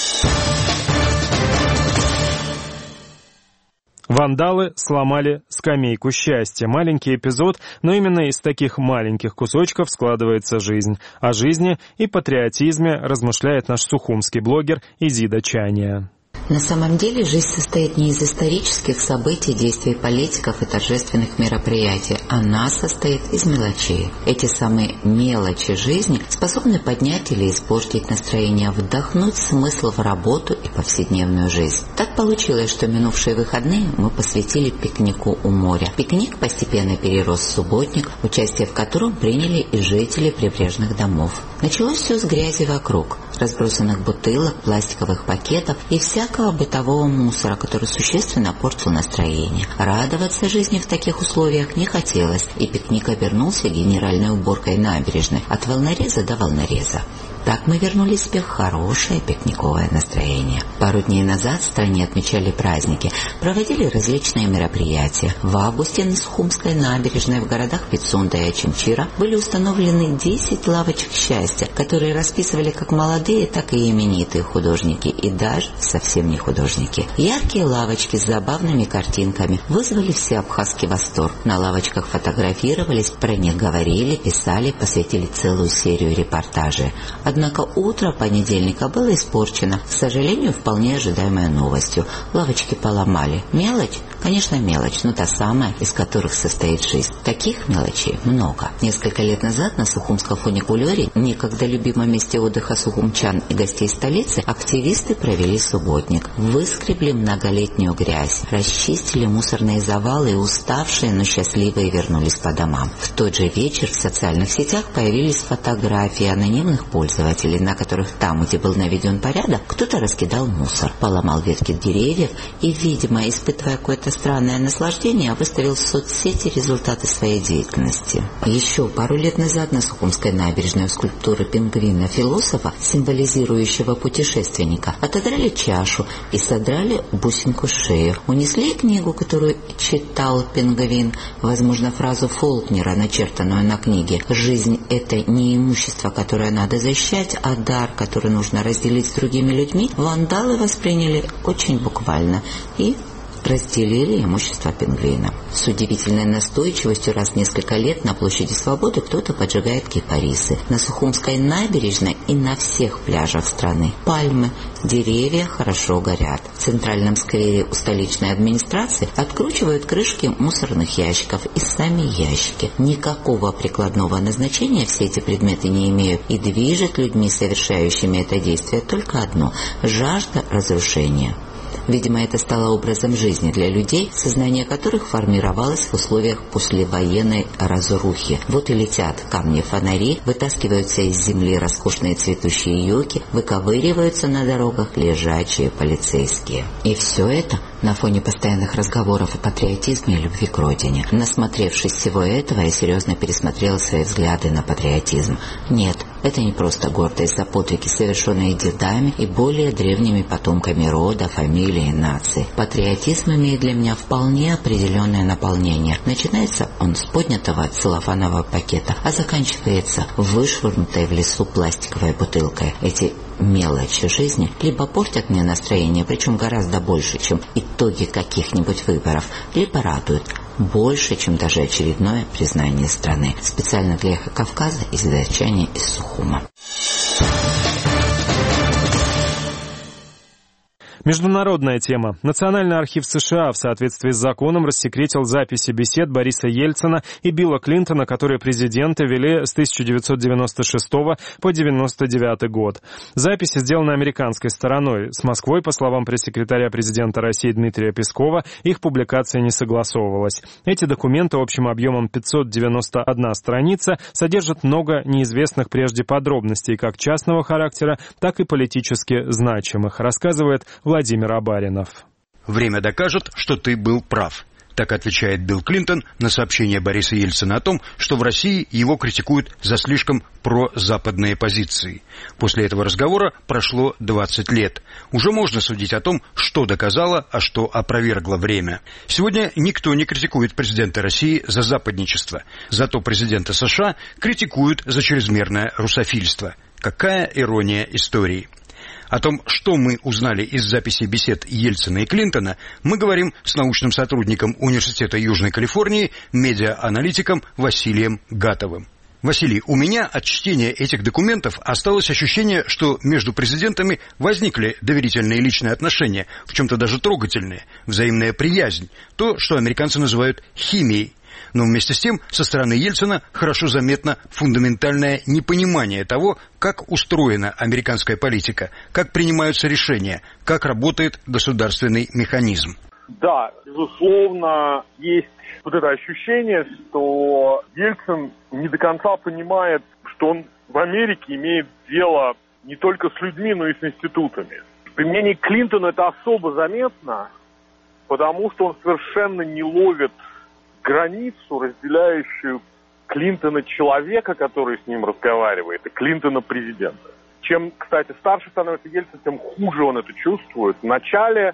Вандалы сломали скамейку счастья. Маленький эпизод, но именно из таких маленьких кусочков складывается жизнь. О жизни и патриотизме размышляет наш сухумский блогер Изида Чания. На самом деле жизнь состоит не из исторических событий, действий политиков и торжественных мероприятий. Она состоит из мелочей. Эти самые мелочи жизни способны поднять или испортить настроение, вдохнуть смысл в работу и повседневную жизнь. Так получилось, что минувшие выходные мы посвятили пикнику у моря. Пикник постепенно перерос в субботник, участие в котором приняли и жители прибрежных домов. Началось все с грязи вокруг, разбросанных бутылок, пластиковых пакетов и всякого бытового мусора, который существенно портил настроение. Радоваться жизни в таких условиях не хотелось, и пикник обернулся генеральной уборкой набережной от волнореза до волнореза. Так мы вернули себе в хорошее пикниковое настроение. Пару дней назад в стране отмечали праздники, проводили различные мероприятия. В августе на Сухумской набережной в городах Пицунда и Очимчира были установлены десять лавочек счастья, которые расписывали как молодые, так и именитые художники, и даже совсем не художники. Яркие лавочки с забавными картинками вызвали всеабхазский восторг. На лавочках фотографировались, про них говорили, писали, посвятили целую серию репортажей. Однако утро понедельника было испорчено, к сожалению, вполне ожидаемой новостью. Лавочки поломали. Мелочь? Конечно, мелочь, но та самая, из которых состоит жизнь. Таких мелочей много. Несколько лет назад на Сухумском фуникулере, некогда любимом месте отдыха сухумчан и гостей столицы, активисты провели субботник. Выскребли многолетнюю грязь, расчистили мусорные завалы и уставшие, но счастливые вернулись по домам. В тот же вечер в социальных сетях появились фотографии анонимных пользователей, на которых там, где был наведен порядок, кто-то раскидал мусор, поломал ветки деревьев и, видимо, испытывая какое-то странное наслаждение, выставил в соцсети результаты своей деятельности. Еще пару лет назад на Сухумской набережной у скульптуры пингвина-философа, символизирующего путешественника, отодрали чашу и содрали бусинку с шеи. Унесли книгу, которую читал пингвин, возможно, фразу Фолкнера, начертанную на книге: «Жизнь — это не имущество, которое надо защищать, а дар, который нужно разделить с другими людьми», вандалы восприняли очень буквально и разделили имущество пингвина. С удивительной настойчивостью раз в несколько лет на площади Свободы кто-то поджигает кипарисы. На Сухумской набережной и на всех пляжах страны пальмы, деревья хорошо горят. В центральном сквере у столичной администрации откручивают крышки мусорных ящиков и сами ящики. Никакого прикладного назначения все эти предметы не имеют, и движет людьми, совершающими это действие, только одно – жажда разрушения. Видимо, это стало образом жизни для людей, сознание которых формировалось в условиях послевоенной разрухи. Вот и летят камни-фонари, вытаскиваются из земли роскошные цветущие елки, выковыриваются на дорогах лежачие полицейские. И все это на фоне постоянных разговоров о патриотизме и любви к родине. Насмотревшись всего этого, я серьезно пересмотрела свои взгляды на патриотизм. Нет, это не просто гордость за подвиги, совершенные дедами и более древними потомками рода, фамилии и нации. Патриотизм имеет для меня вполне определенное наполнение. Начинается он с поднятого целлофанового пакета, а заканчивается вышвырнутой в лесу пластиковой бутылкой. Эти мелочи жизни либо портят мне настроение, причем гораздо больше, чем итоги каких-нибудь выборов, либо радуют больше, чем даже очередное признание страны. Специально для Эхо Кавказа издатчане из Сухума. Международная тема. Национальный архив США в соответствии с законом рассекретил записи бесед Бориса Ельцина и Билла Клинтона, которые президенты вели с тысяча девятьсот девяносто шестого по девяносто девятый год. Записи сделаны американской стороной. С Москвой, по словам пресс-секретаря президента России Дмитрия Пескова, их публикация не согласовывалась. Эти документы общим объемом пятьсот девяносто одна страница содержат много неизвестных прежде подробностей как частного характера, так и политически значимых, рассказывает Владимир Абаринов. «Время докажет, что ты был прав». Так отвечает Билл Клинтон на сообщение Бориса Ельцина о том, что в России его критикуют за слишком прозападные позиции. После этого разговора прошло двадцать лет. Уже можно судить о том, что доказало, а что опровергло время. Сегодня никто не критикует президента России за западничество. Зато президента США критикуют за чрезмерное русофильство. Какая ирония истории. О том, что мы узнали из записи бесед Ельцина и Клинтона, мы говорим с научным сотрудником Университета Южной Калифорнии, медиа-аналитиком Василием Гатовым. Василий, у меня от чтения этих документов осталось ощущение, что между президентами возникли доверительные личные отношения, в чем-то даже трогательные, взаимная приязнь, то, что американцы называют химией. Но вместе с тем, со стороны Ельцина хорошо заметно фундаментальное непонимание того, как устроена американская политика, как принимаются решения, как работает государственный механизм. Да, безусловно, есть вот это ощущение, что Ельцин не до конца понимает, что он в Америке имеет дело не только с людьми, но и с институтами. В применении Клинтона это особо заметно, потому что он совершенно не ловит границу, разделяющую Клинтона человека, который с ним разговаривает, и Клинтона президента. Чем, кстати, старше становится Ельцин, тем хуже он это чувствует. В начале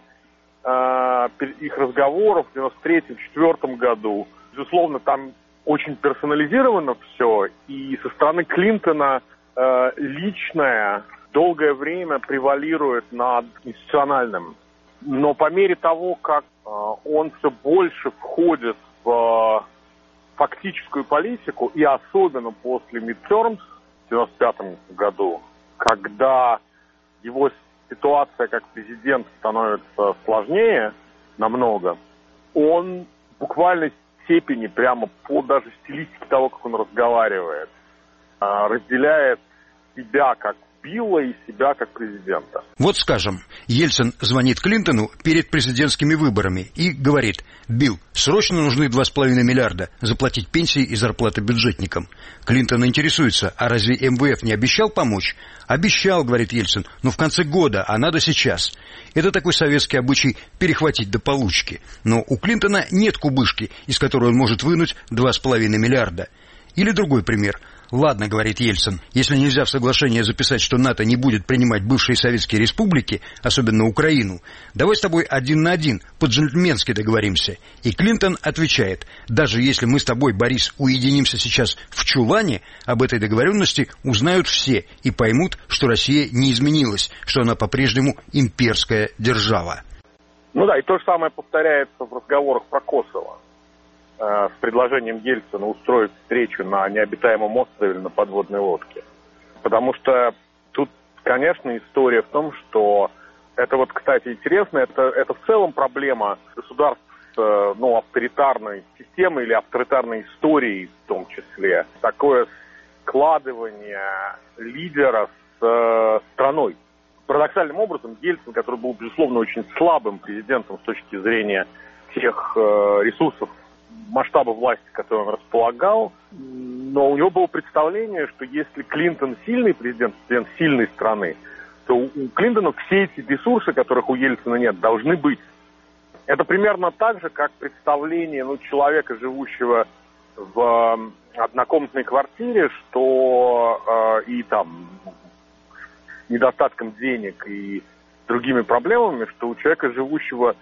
э, их разговоров в девяносто третьем — девяносто четвёртом году, безусловно, там очень персонализировано все, и со стороны Клинтона э, личное долгое время превалирует над институциональным. Но по мере того, как э, он все больше входит в фактическую политику, и особенно после midterms в девяносто пятом году, когда его ситуация как президент становится сложнее намного, он в буквальной степени, прямо по даже стилистике того, как он разговаривает, разделяет себя как Билла и себя как президента. Вот скажем, Ельцин звонит Клинтону перед президентскими выборами и говорит: «Билл, срочно нужны два с половиной миллиарда заплатить пенсии и зарплаты бюджетникам». Клинтон интересуется: а разве эм вэ эф не обещал помочь? «Обещал», говорит Ельцин, «но в конце года, а надо сейчас». Это такой советский обычай перехватить до получки. Но у Клинтона нет кубышки, из которой он может вынуть два с половиной миллиарда. Или другой пример. «Ладно, — говорит Ельцин, — если нельзя в соглашение записать, что НАТО не будет принимать бывшие советские республики, особенно Украину, давай с тобой один на один, по-джентльменски договоримся». И Клинтон отвечает: «Даже если мы с тобой, Борис, уединимся сейчас в чулане, об этой договоренности узнают все и поймут, что Россия не изменилась, что она по-прежнему имперская держава». Ну да, и то же самое повторяется в разговорах про Косово. С предложением Ельцина устроить встречу на необитаемом острове или на подводной лодке. Потому что тут, конечно, история в том, что это вот, кстати, интересно, это, это в целом проблема государств с, ну, авторитарной системой или авторитарной историей в том числе. Такое складывание лидера с э, страной. Парадоксальным образом Ельцин, который был, безусловно, очень слабым президентом с точки зрения тех э, ресурсов, масштаба власти, которой он располагал, но у него было представление, что если Клинтон сильный президент, президент сильной страны, то у Клинтона все эти ресурсы, которых у Ельцина нет, должны быть. Это примерно так же, как представление ну, человека, живущего в однокомнатной квартире, что э, и там недостатком денег и другими проблемами, что у человека, живущего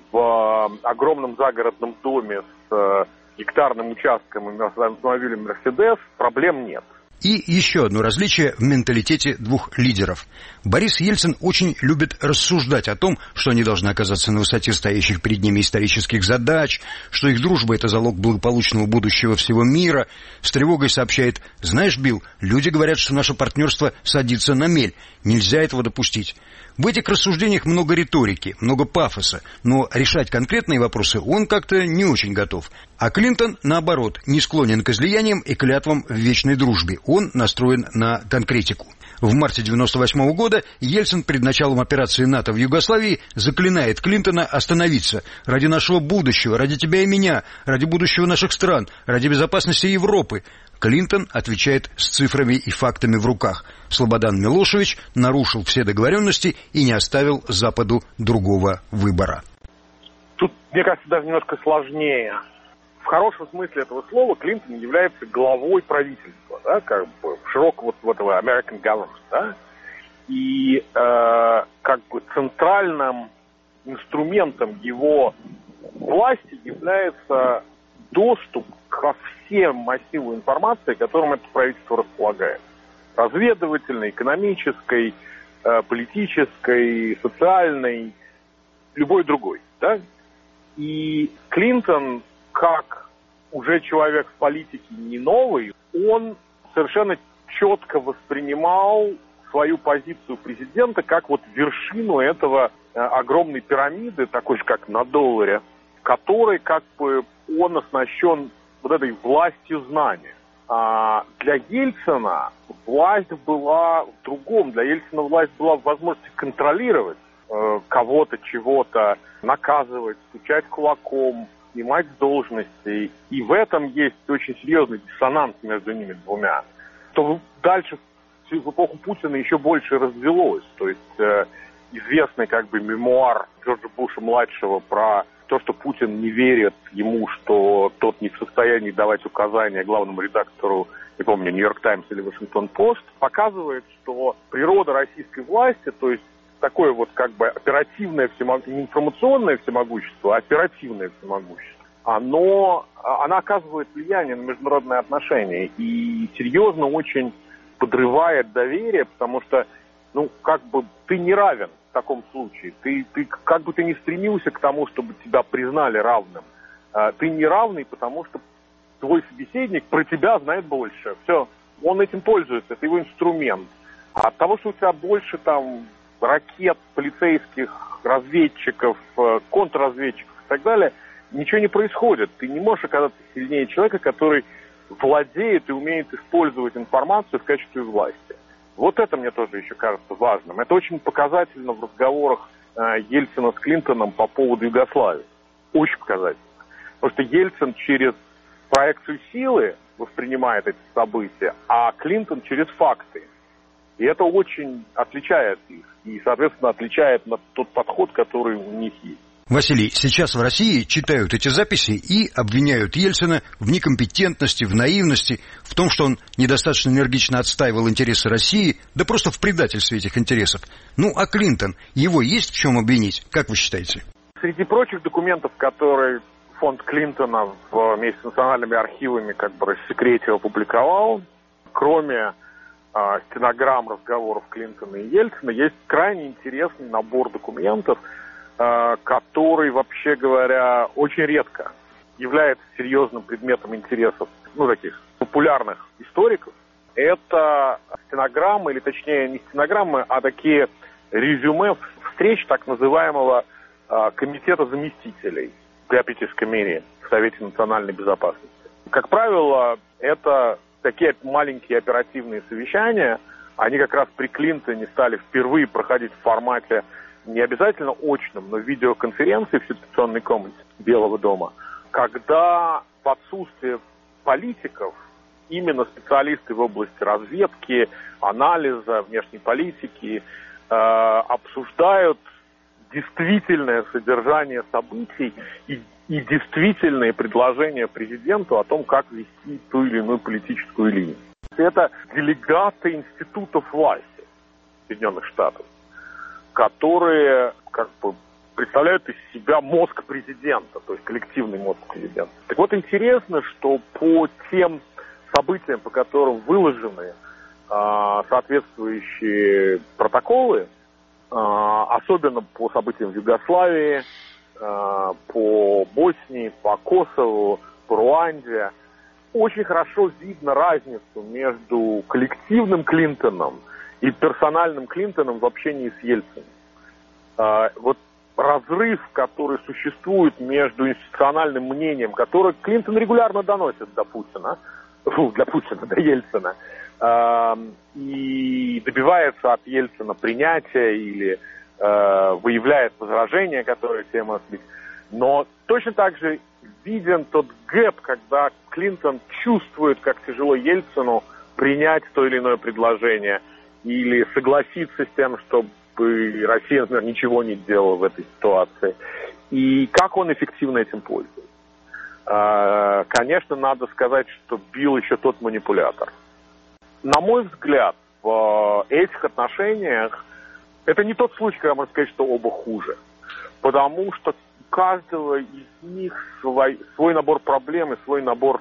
в огромном загородном доме с э, гектарным участком и автомобилем «Мерседес», проблем нет. И еще одно различие в менталитете двух лидеров. Борис Ельцин очень любит рассуждать о том, что они должны оказаться на высоте стоящих перед ними исторических задач, что их дружба – это залог благополучного будущего всего мира. С тревогой сообщает: «Знаешь, Билл, люди говорят, что наше партнерство садится на мель. Нельзя этого допустить». В этих рассуждениях много риторики, много пафоса, но решать конкретные вопросы он как-то не очень готов. А Клинтон, наоборот, не склонен к излияниям и клятвам в вечной дружбе. Он настроен на конкретику. В марте девяносто восьмого года Ельцин перед началом операции НАТО в Югославии заклинает Клинтона остановиться. «Ради нашего будущего, ради тебя и меня, ради будущего наших стран, ради безопасности Европы». Клинтон отвечает с цифрами и фактами в руках. Слободан Милошевич нарушил все договоренности и не оставил Западу другого выбора. Тут, мне кажется, даже немножко сложнее. В хорошем смысле этого слова Клинтон является главой правительства, да, как бы широкого вот этого American government, да, и э, как бы центральным инструментом его власти является доступ ко всем массиву информации, которым это правительство располагает. Разведывательной, экономической, э, политической, социальной, любой другой, да. И Клинтон, как уже человек в политике не новый, он совершенно четко воспринимал свою позицию президента как вот вершину этого э, огромной пирамиды, такой же как на долларе, которой как бы он оснащен вот этой властью знания. А для Ельцина власть была в другом. Для Ельцина власть была в возможности контролировать э, кого-то, чего-то, наказывать, стучать кулаком, снимать с должностей. И в этом есть очень серьезный диссонанс между ними двумя. То дальше в эпоху Путина еще больше развелось. То есть э, известный как бы мемуар Джорджа Буша-младшего про то, что Путин не верит ему, что тот не в состоянии давать указания главному редактору, не помню, «Нью-Йорк Таймс» или «Вашингтон-Пост», показывает, что природа российской власти, то есть такое вот как бы оперативное всемогущество, не информационное всемогущество, а оперативное всемогущество, оно, она оказывает влияние на международные отношения и серьезно очень подрывает доверие, потому что, ну, как бы ты не равен в таком случае. Ты, ты как бы ты ни стремился к тому, чтобы тебя признали равным, ты не равный, потому что твой собеседник про тебя знает больше. Все, он этим пользуется, это его инструмент. А от того, что у тебя больше там ракет, полицейских, разведчиков, контрразведчиков и так далее, ничего не происходит. Ты не можешь оказаться сильнее человека, который владеет и умеет использовать информацию в качестве власти. Вот это мне тоже еще кажется важным. Это очень показательно в разговорах э, Ельцина с Клинтоном по поводу Югославии. Очень показательно. Потому что Ельцин через проекцию силы воспринимает эти события, а Клинтон через факты. И это очень отличает их. И, соответственно, отличает тот подход, который у них есть. Василий, сейчас в России читают эти записи и обвиняют Ельцина в некомпетентности, в наивности, в том, что он недостаточно энергично отстаивал интересы России, да просто в предательстве этих интересов. Ну, а Клинтон, его есть в чем обвинить, как вы считаете? Среди прочих документов, которые фонд Клинтона вместе с национальными архивами как бы рассекретил, опубликовал, кроме э, стенограмм разговоров Клинтона и Ельцина, есть крайне интересный набор документов, который, вообще говоря, очень редко является серьезным предметом интересов, ну, таких популярных историков. Это стенограммы, или точнее не стенограммы, а такие резюме встреч так называемого а, комитета заместителей Deputies Committee в Совете национальной безопасности. Как правило, это такие маленькие оперативные совещания, они как раз при Клинтоне стали впервые проходить в формате не обязательно очном, но видеоконференции в ситуационной комнате Белого дома, когда в отсутствие политиков именно специалисты в области разведки, анализа, внешней политики э, обсуждают действительное содержание событий и, и действительные предложения президенту о том, как вести ту или иную политическую линию. Это делегаты институтов власти Соединенных Штатов, которые как бы представляют из себя мозг президента, то есть коллективный мозг президента. Так вот, интересно, что по тем событиям, по которым выложены э, соответствующие протоколы, э, особенно по событиям в Югославии, э, по Боснии, по Косову, по Руанде, очень хорошо видно разницу между коллективным Клинтоном и персональным Клинтоном в общении с Ельциным. А, вот разрыв, который существует между институциональным мнением, которое Клинтон регулярно доносит до Путина, фу, для Путина, до Ельцина, а, и добивается от Ельцина принятия или а, выявляет возражения, которые те может быть. Но точно так же виден тот гэп, когда Клинтон чувствует, как тяжело Ельцину принять то или иное предложение, или согласиться с тем, чтобы Россия, например, ничего не делала в этой ситуации. И как он эффективно этим пользуется. Конечно, надо сказать, что Билл еще тот манипулятор. На мой взгляд, в этих отношениях это не тот случай, когда можно сказать, что оба хуже. Потому что у каждого из них свой, свой набор проблем, и свой набор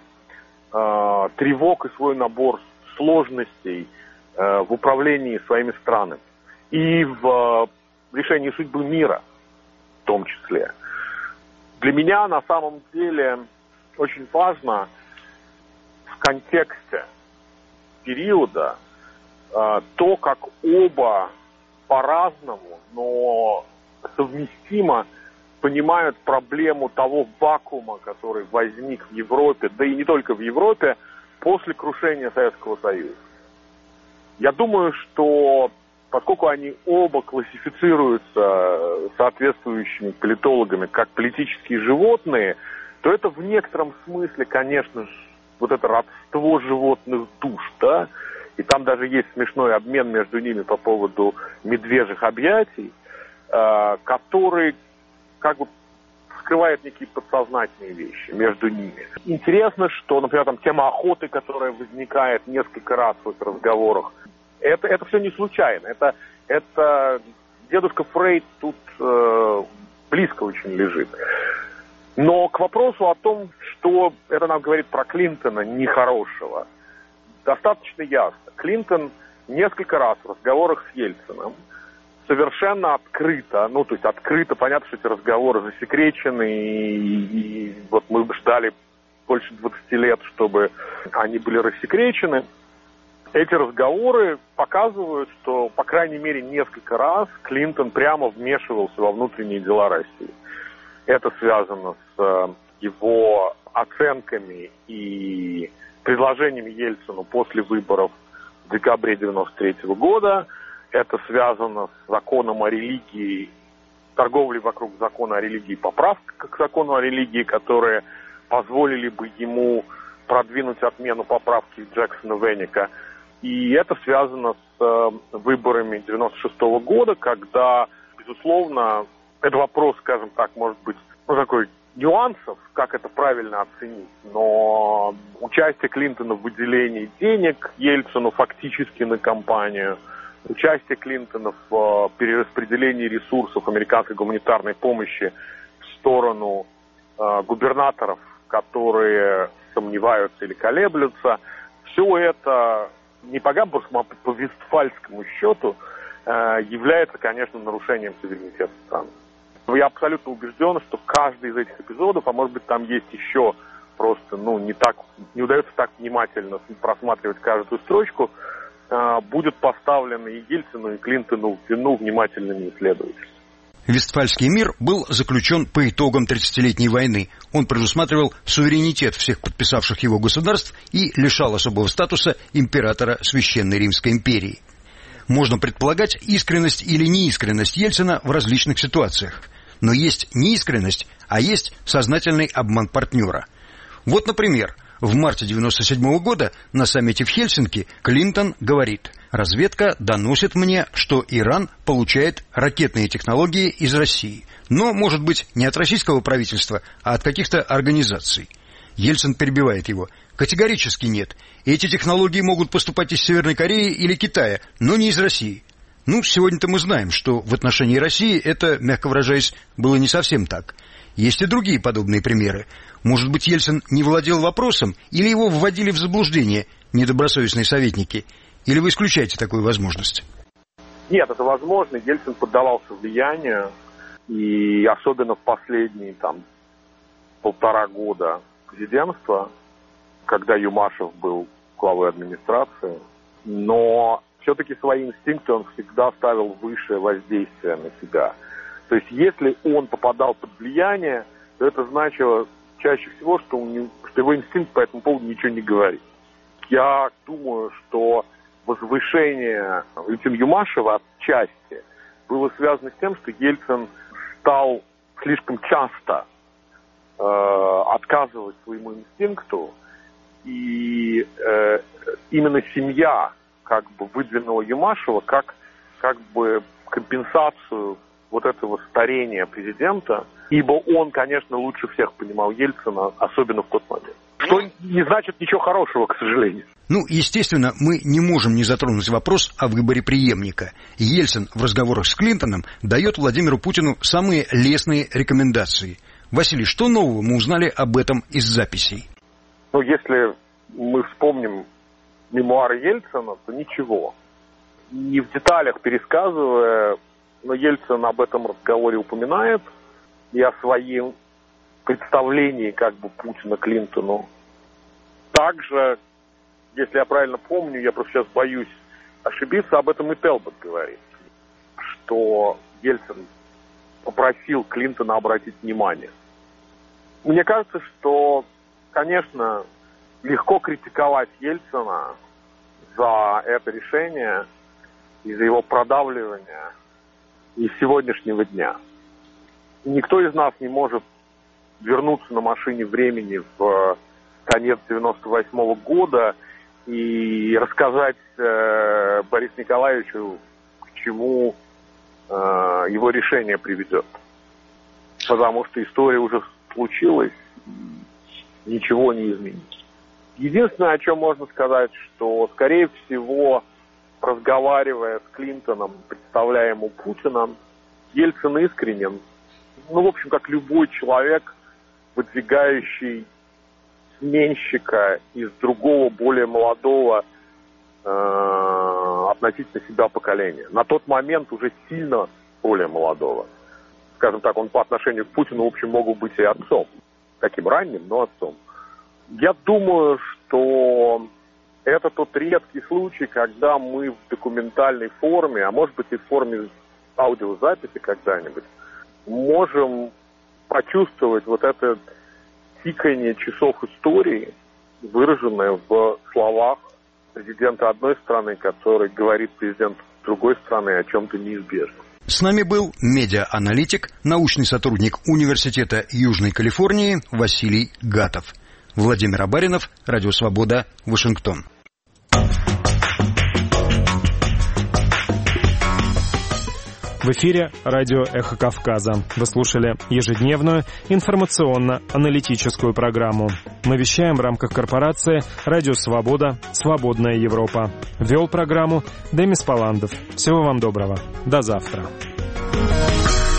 э, тревог, и свой набор сложностей в управлении своими странами и в решении судьбы мира в том числе. Для меня на самом деле очень важно в контексте периода то, как оба по-разному, но совместимо понимают проблему того вакуума, который возник в Европе, да и не только в Европе, после крушения Советского Союза. Я думаю, что поскольку они оба классифицируются соответствующими политологами как политические животные, то это в некотором смысле, конечно же, вот это родство животных душ, да, и там даже есть смешной обмен между ними по поводу медвежьих объятий, э, который как бы скрывает некие подсознательные вещи между ними. Интересно, что, например, там тема охоты, которая возникает несколько раз в этих разговорах, это, это все не случайно. Это, это дедушка Фрейд тут э, близко очень лежит. Но к вопросу о том, что это нам говорит про Клинтона нехорошего, достаточно ясно. Клинтон несколько раз в разговорах с Ельциным совершенно открыто, ну, то есть открыто, понятно, что эти разговоры засекречены, и, и вот мы бы ждали больше двадцати лет, чтобы они были рассекречены. Эти разговоры показывают, что, по крайней мере, несколько раз Клинтон прямо вмешивался во внутренние дела России. Это связано с его оценками и предложениями Ельцину после выборов в декабре девяносто третьего года. Это связано с законом о религии, торговлей вокруг закона о религии, поправкой к закону о религии, которые позволили бы ему продвинуть отмену поправки Джексона-Веника. И это связано с э, выборами девяносто шестого года, когда, безусловно, это вопрос, скажем так, может быть, ну, такой нюансов, как это правильно оценить, но участие Клинтона в выделении денег Ельцину фактически на кампанию, участие Клинтона в перераспределении ресурсов американской гуманитарной помощи в сторону э, губернаторов, которые сомневаются или колеблются, все это не по гамбургскому, а по вестфальскому счету э, является, конечно, нарушением суверенитета страны. Я абсолютно убежден, что каждый из этих эпизодов, а может быть там есть еще просто, ну, не так, не удается так внимательно просматривать каждую строчку, э, будет поставлено и Ельцину, и Клинтону в вину внимательными исследователями. Вестфальский мир был заключен по итогам тридцатилетней войны. Он предусматривал суверенитет всех подписавших его государств и лишал особого статуса императора Священной Римской империи. Можно предполагать искренность или неискренность Ельцина в различных ситуациях. Но есть неискренность, а есть сознательный обман партнера. Вот, например, в марте девяносто седьмого года на саммите в Хельсинки Клинтон говорит: «Разведка доносит мне, что Иран получает ракетные технологии из России, но, может быть, не от российского правительства, а от каких-то организаций». Ельцин перебивает его: «Категорически нет. Эти технологии могут поступать из Северной Кореи или Китая, но не из России». Ну, сегодня-то мы знаем, что в отношении России это, мягко выражаясь, было не совсем так. Есть и другие подобные примеры. Может быть, Ельцин не владел вопросом, или его вводили в заблуждение недобросовестные советники? Или вы исключаете такую возможность? Нет, это возможно. Ельцин поддавался влиянию, и особенно в последние там полтора года президентства, когда Юмашев был главой администрации, но все-таки свои инстинкты он всегда ставил выше воздействия на себя. То есть, если он попадал под влияние, то это значило чаще всего, что, у него, что его инстинкт по этому поводу ничего не говорит. Я думаю, что возвышение Валентина Юмашева отчасти было связано с тем, что Ельцин стал слишком часто э, отказывать своему инстинкту, и э, именно семья как бы выдвинула Юмашева как, как бы компенсацию вот этого старения президента, ибо он, конечно, лучше всех понимал Ельцина, особенно в тот момент. Что не значит ничего хорошего, к сожалению. Ну, естественно, мы не можем не затронуть вопрос о выборе преемника. Ельцин в разговорах с Клинтоном дает Владимиру Путину самые лестные рекомендации. Василий, что нового мы узнали об этом из записей? Ну, если мы вспомним мемуары Ельцина, то ничего. Не в деталях пересказывая, но Ельцин об этом разговоре упоминает и о своем представлении как бы Путина Клинтону. Также, если я правильно помню, я просто сейчас боюсь ошибиться, об этом и Телбот говорит, что Ельцин попросил Клинтона обратить внимание. Мне кажется, что, конечно, легко критиковать Ельцина за это решение и за его продавливание из сегодняшнего дня. Никто из нас не может вернуться на машине времени в конец девяносто восьмого года и рассказать э, Борису Николаевичу, к чему э, его решение приведет. Потому что история уже случилась, ничего не изменится. Единственное, о чем можно сказать, что, скорее всего, разговаривая с Клинтоном, представляя ему Путина, Ельцин искренен. Ну, в общем, как любой человек, выдвигающий сменщика из другого, более молодого э, относительно себя поколения. На тот момент уже сильно более молодого. Скажем так, он по отношению к Путину, в общем, мог бы быть и отцом. Таким ранним, но отцом. Я думаю, что это тот редкий случай, когда мы в документальной форме, а может быть и в форме аудиозаписи когда-нибудь, можем почувствовать вот это тиканье часов истории, выраженное в словах президента одной страны, который говорит президенту другой страны о чем-то неизбежном. С нами был медиа-аналитик, научный сотрудник Университета Южной Калифорнии Василий Гатов. Владимир Абаринов, Радио Свобода, Вашингтон. В эфире радио «Эхо Кавказа». Вы слушали ежедневную информационно-аналитическую программу. Мы вещаем в рамках корпорации «Радио Свобода. Свободная Европа». Вел программу Демис Паландов. Всего вам доброго. До завтра.